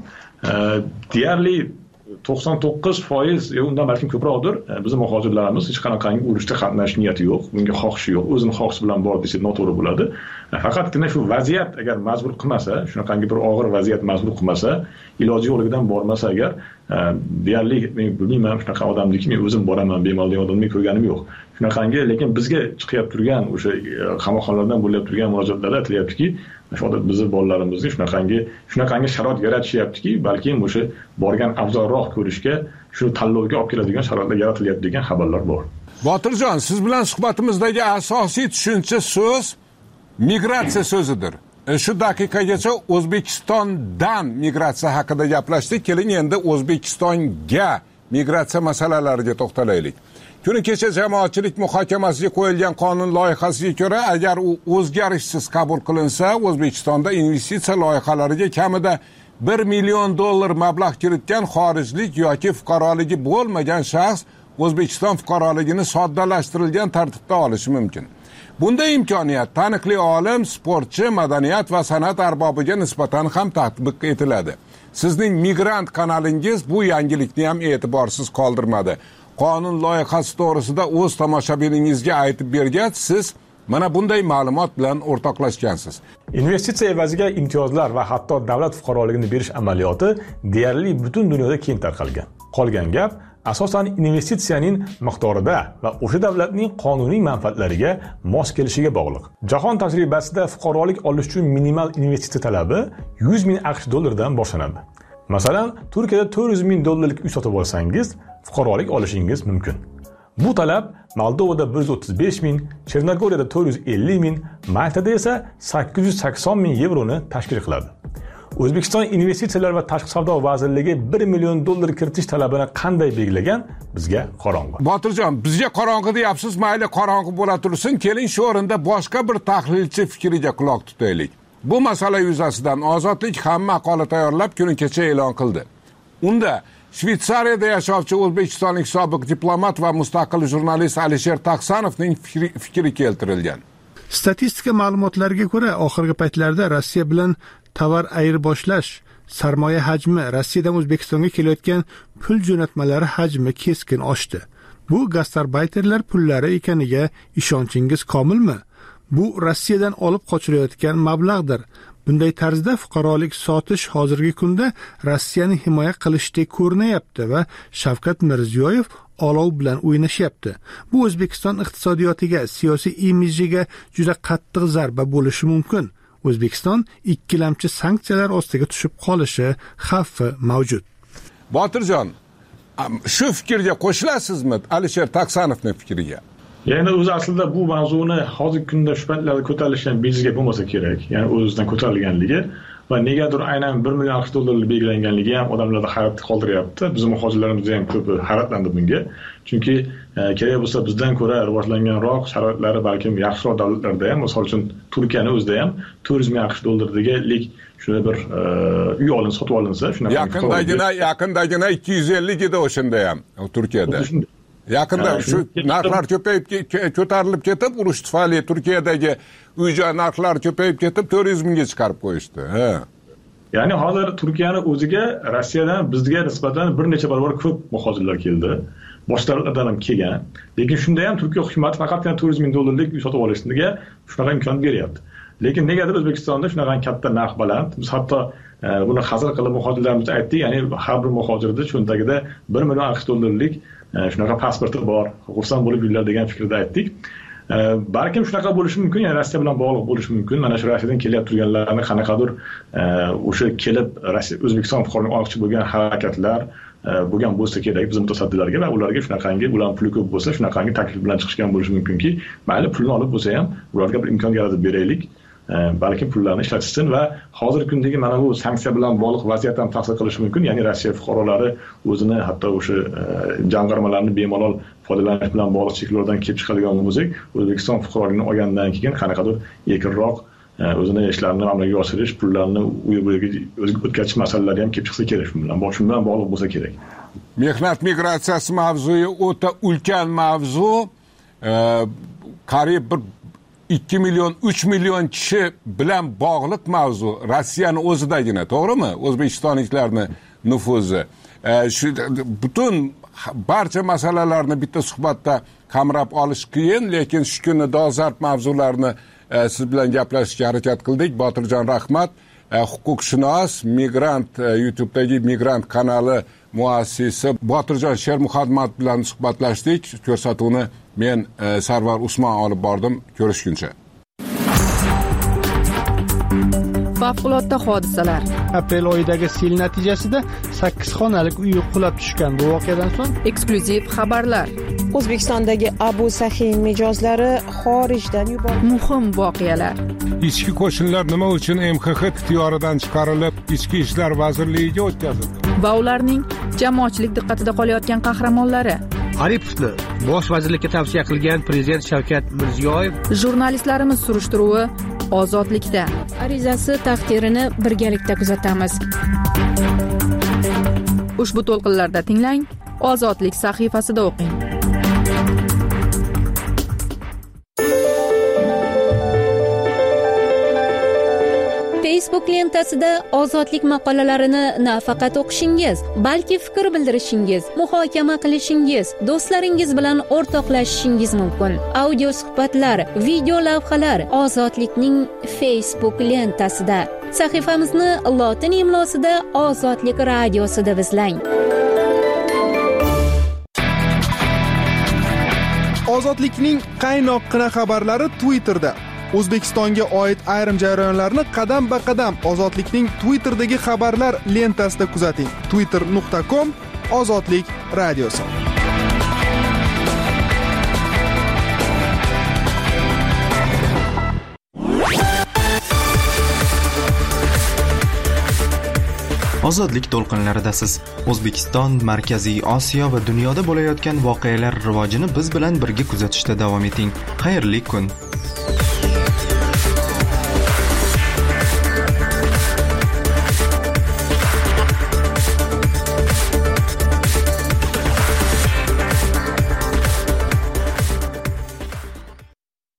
deyarli to'qson to'qqiz foiz yo undan balki ko'proqdir bizning muhojirlarimiz hech qanaqangi urushda qatnashish niyati yo'q, bunga xohishi yo'q, o'zini xohishi bilan bor desa noto'g'ri bo'ladi. Faqatgina shu vaziyat agar majbur qilmasa, shunaqangi bir og'ir vaziyat majbur qilmasa, iloji yo'qligidan bormasa agar, deyarli men bilmayman shunaqa odamniki, men o'zim boraman, bemalol degan odamni ko'rganim yo'q. Shunaqangi, lekin bizga chiqib turgan o'sha qamoqxonalardan bo'lib turgan murojaatlarda aytilyaptiki, shu bizning bolalarimizni shunaqangi shunaqangi sharoit yaratishyaptiki, balki o'sha borgan afzalroq ko'rishga, shu tanlovga olib keladigan sharoitlar yaratilyapti degan xabarlar bor. Botirjon, siz bilan suhbatimizdagi asosiy tushuncha so'z migratsiya so'zidir. Shu daqiqagacha O'zbekistondan migratsiya haqida gaplashdik. Keling endi O'zbekistonga migratsiya masalalariga to'xtalaylik. Kuni kecha jamoatchilik muhokamasiga qo'yilgan qonun loyihasiga ko'ra, agar u o'zgarishsiz qabul qilinsa, O'zbekistonda investitsiya loyihalariga kamida bir million dollar mablag' kiritgan xorijlik yoki fuqaroligi bo'lmagan shaxs O'zbekiston fuqaroligini soddalashtirilgan tartibda olishi mumkin. Bunday imkoniyat taniqli olim, sportchi, madaniyat va san'at arbobiga nisbatan ham tatbiq etiladi. Sizning Migrant kanalingiz bu yangilikni ham e'tiborsiz qoldirmadi. Qonun loyihasi to'g'risida o'z tomoshabiningizga aytib bergach, siz mana bunday ma'lumot bilan o'rtoqlashgansiz. Investitsiya evaziga imtiyozlar va hatto davlat fuqaroligini berish amaliyoti deyarli butun dunyoda keng tarqalgan. Qolgan gap asosan investitsiyaning miqdorida va o'sha davlatning qonuniy manfaatlariga mos kelishiga bog'liq. Jahon tajribasida fuqarolik olish uchun minimal investitsiya talabi yuz ming AQSh dollaridan boshlanadi. Masalan, Turkiyada to'rt yuz ming dollarlik uy sotib olsangiz, fuqarolik olishingiz mumkin. Bu talab Moldovada bir yuz o'ttiz besh ming, Chernogoriyada to'rt yuz ellik ming, Maltada esa sakkiz yuz sakson ming yevroni tashkil qiladi. O'zbekiston investitsiyalar va tashqi savdo vazirligi bir million dollar kiritish talabini qanday belgilagan bizga qorong'u. Botirjon, bizga qorong'u deyapsiz, mayli qorong'u bo'la tursin, keling shu o'rinda boshqa bir tahlilchi fikriga quloq tutaylik. Bu masala yuzasidan Ozodlik ham maqola tayyorlab kuni kecha e'lon qildi. Unda Shvetsariyada yashovchi o'zbekistonlik sobiq diplomat va mustaqil jurnalist Alisher Taqsanovning fikri, fikri keltirilgan. Statistika ma'lumotlariga ko'ra, oxirgi paytlarda Rossiya bilan tovar ayirboshlash, sarmoya hajmi, Rossiyadan O'zbekistonga kelayotgan pul jo'natmalari hajmi keskin oshdi. Bu gastarbayterlar pullari ekaniga ishonchingiz komilmi? Bu Rossiyadan olib qochilayotgan mablag'dir. Bunday tarzda fuqarolik sotish hozirgi kunda Rossiyani himoya qilishdek ko'rinayapti va Shavkat Mirziyoyev olov bilan o'ynashyapti. Bu O'zbekiston iqtisodiyotiga, siyosiy imijiga juda qattiq zarba bo'lishi mumkin. O'zbekiston ikkilamchi sanksiyalar ostiga tushib qolishi xavfi mavjud. Botirjon, shu fikrga qo'shilasizmi Alisher Taqsanovning fikriga? Ya'ni o'zi aslida bu mavzuni hozirgi kunda shu paytlarda ko'tarilishi bejizga bo'lmasa kerak. Ya'ni o'zidan ko'tarilganligi va negadir aynan bir million AQSh dollarlik belgilanganligi ham odamlarda hayratda qoldiryapti. Bizning muhojirlarimiz ham ko'p hayratlandi bunga. Chunki kerak bo'lsa bizdan ko'ra rivojlanganroq sharoitlari balkim yaxshiroq davlatlarda ham, misol uchun Turkiyani o'zida ham to'rt yuz ming AQSh dollarligalik shuna bir uy olinsa, sotib olinsa, shunaqa yaqindagina yaqindagina ikki yuz ellik edi o'shanda ham Turkiyada. Yaqinda shu narxlar ko'payib ko'tarilib ketib, urush tufayli Turkiyadagi uy-joy narxlari ko'payib ketib to'rt yuz mingga chiqarib qo'yishdi. Ha. Ya'ni hozir Turkiyani o'ziga Rossiyadan bizga nisbatan bir necha barobar ko'p muhojirlar keldi. Boshqa davlatlardan ham kelgan. Lekin shunda ham Turkiya hukumati faqatgina to'rt yuz ming dollarlik uy sotib olishga shunaqa imkon beryapti. Lekin negadir O'zbekistonda shunaqa katta narx baland. Biz hatto buni hazil qilib muhojirlarimizga aytdik, ya'ni har bir muhojirning cho'ntagida bir million AQSh dollarlik shunaqa pasporti bor, xursand bo'lib yurlar degan fikrda aytdik. Balkim shunaqa bo'lishi mumkin, ya'ni Rossiya bilan bog'liq bo'lishi mumkin. Mana shu Rossiyadan kelyap turganlarni qanaqadir o'sha kelib Rossiya O'zbekiston fuqaroligini olmoqchi bo'lgan harakatlar bo'lgan bo'lsa kerak biz mutasaddilarga va ularga shunaqangi ular puli ko'p bo'lsa shunaqangi taklif bilan chiqishgan bo'lishi mumkinki, mayli pulni olib bo'lsa ham ularga bir imkon yaratib beraylik. Balki pullarni ishlatishsin va hozirgi kundagi mana bu sanksiya bilan bog'liq vaziyatdan ta'sir qilishi mumkin. Ya'ni Rossiya fuqarolari o'zini hatto o'sha jamg'armalarni bemalol foydalanish bilan bog'liq cheklovlardan kelib chiqadigan bo'lsak, O'zbekiston fuqaroligini olgandan keyin qanaqadir erkinroq o'zini ishlarini amalga oshirish, pullarni uy-buyiga o'tkazish masalalari ham kelib chiqsa kerak. Shu bilan shu bilan bog'liq bo'lsa kerak. Mehnat migratsiyasi mavzusi o'ta ulkan mavzu. Qariyb bir ikki million uch million kishi bilan bog'liq mavzu. Rossiyani o'zidagina, to'g'rimi? O'zbekistonliklarning nufuzi. Shu butun barcha masalalarni bitta suhbatda qamrab olish qiyin, lekin shu kuni dolzarb mavzularni siz bilan gaplashishga harakat qildik. Botirjon, rahmat. Huquqshunos, Migrant, YouTube'dagi Migrant kanali muassisi Botirjon Shermuhammad bilan suhbatlashdik. Ko'rsatuvni men Sarvar Usmon olib bordim. Ko'rishguncha. Favqulodda hodisalar. Aprel oyidagi sel natijasida sakkiz xonalik uy qulab tushgan. Bu voqeadan so'ng eksklyuziv xabarlar. O'zbekistondagi Abu Saxiy mijozlari xorijdan yuborildi. Muhim voqealar. Ichki qo'shinlar nima uchun M X X ixtiyoridan chiqarilib, Ichki ishlar vazirligiga o'tkazildi? Va ularning jamoatchilik diqqatida qolayotgan qahramonlari. Aripovni bosh vazirlikka tavsiya qilgan prezident Shavkat Mirziyoyev. Jurnalistlarimiz surishtiruvi ozodlikda. Arizasi taqdirini birgalikda kuzatamiz. Ushbu to'lqinlarda tinglang, Ozodlik sahifasida o'qing. Facebook lentasida ozodlik maqolalarini nafaqat o'qishingiz, balki fikr bildirishingiz, muhokama qilishingiz, do'stlaringiz bilan o'rtoqlashishingiz mumkin. Audio suhbatlar, video lavhalar ozodlikning Facebook lentasida. Sahifamizni lotin imlosida Ozodlik radiosida izlang. Ozodlikning qaynoqqina xabarlari Twitterda. O'zbekistonga oid ayrim jarayonlarni qadam-ba-qadam Ozodlikning Twitterdagi xabarlar lentasida kuzating. twitter nuqta com Ozodlik radiosi. Ozodlik to'lqinlaridasiz. O'zbekiston, Markaziy Osiyo va dunyoda bo'layotgan voqealar rivojini biz bilan birga kuzatishda davom eting. Xayrli kun.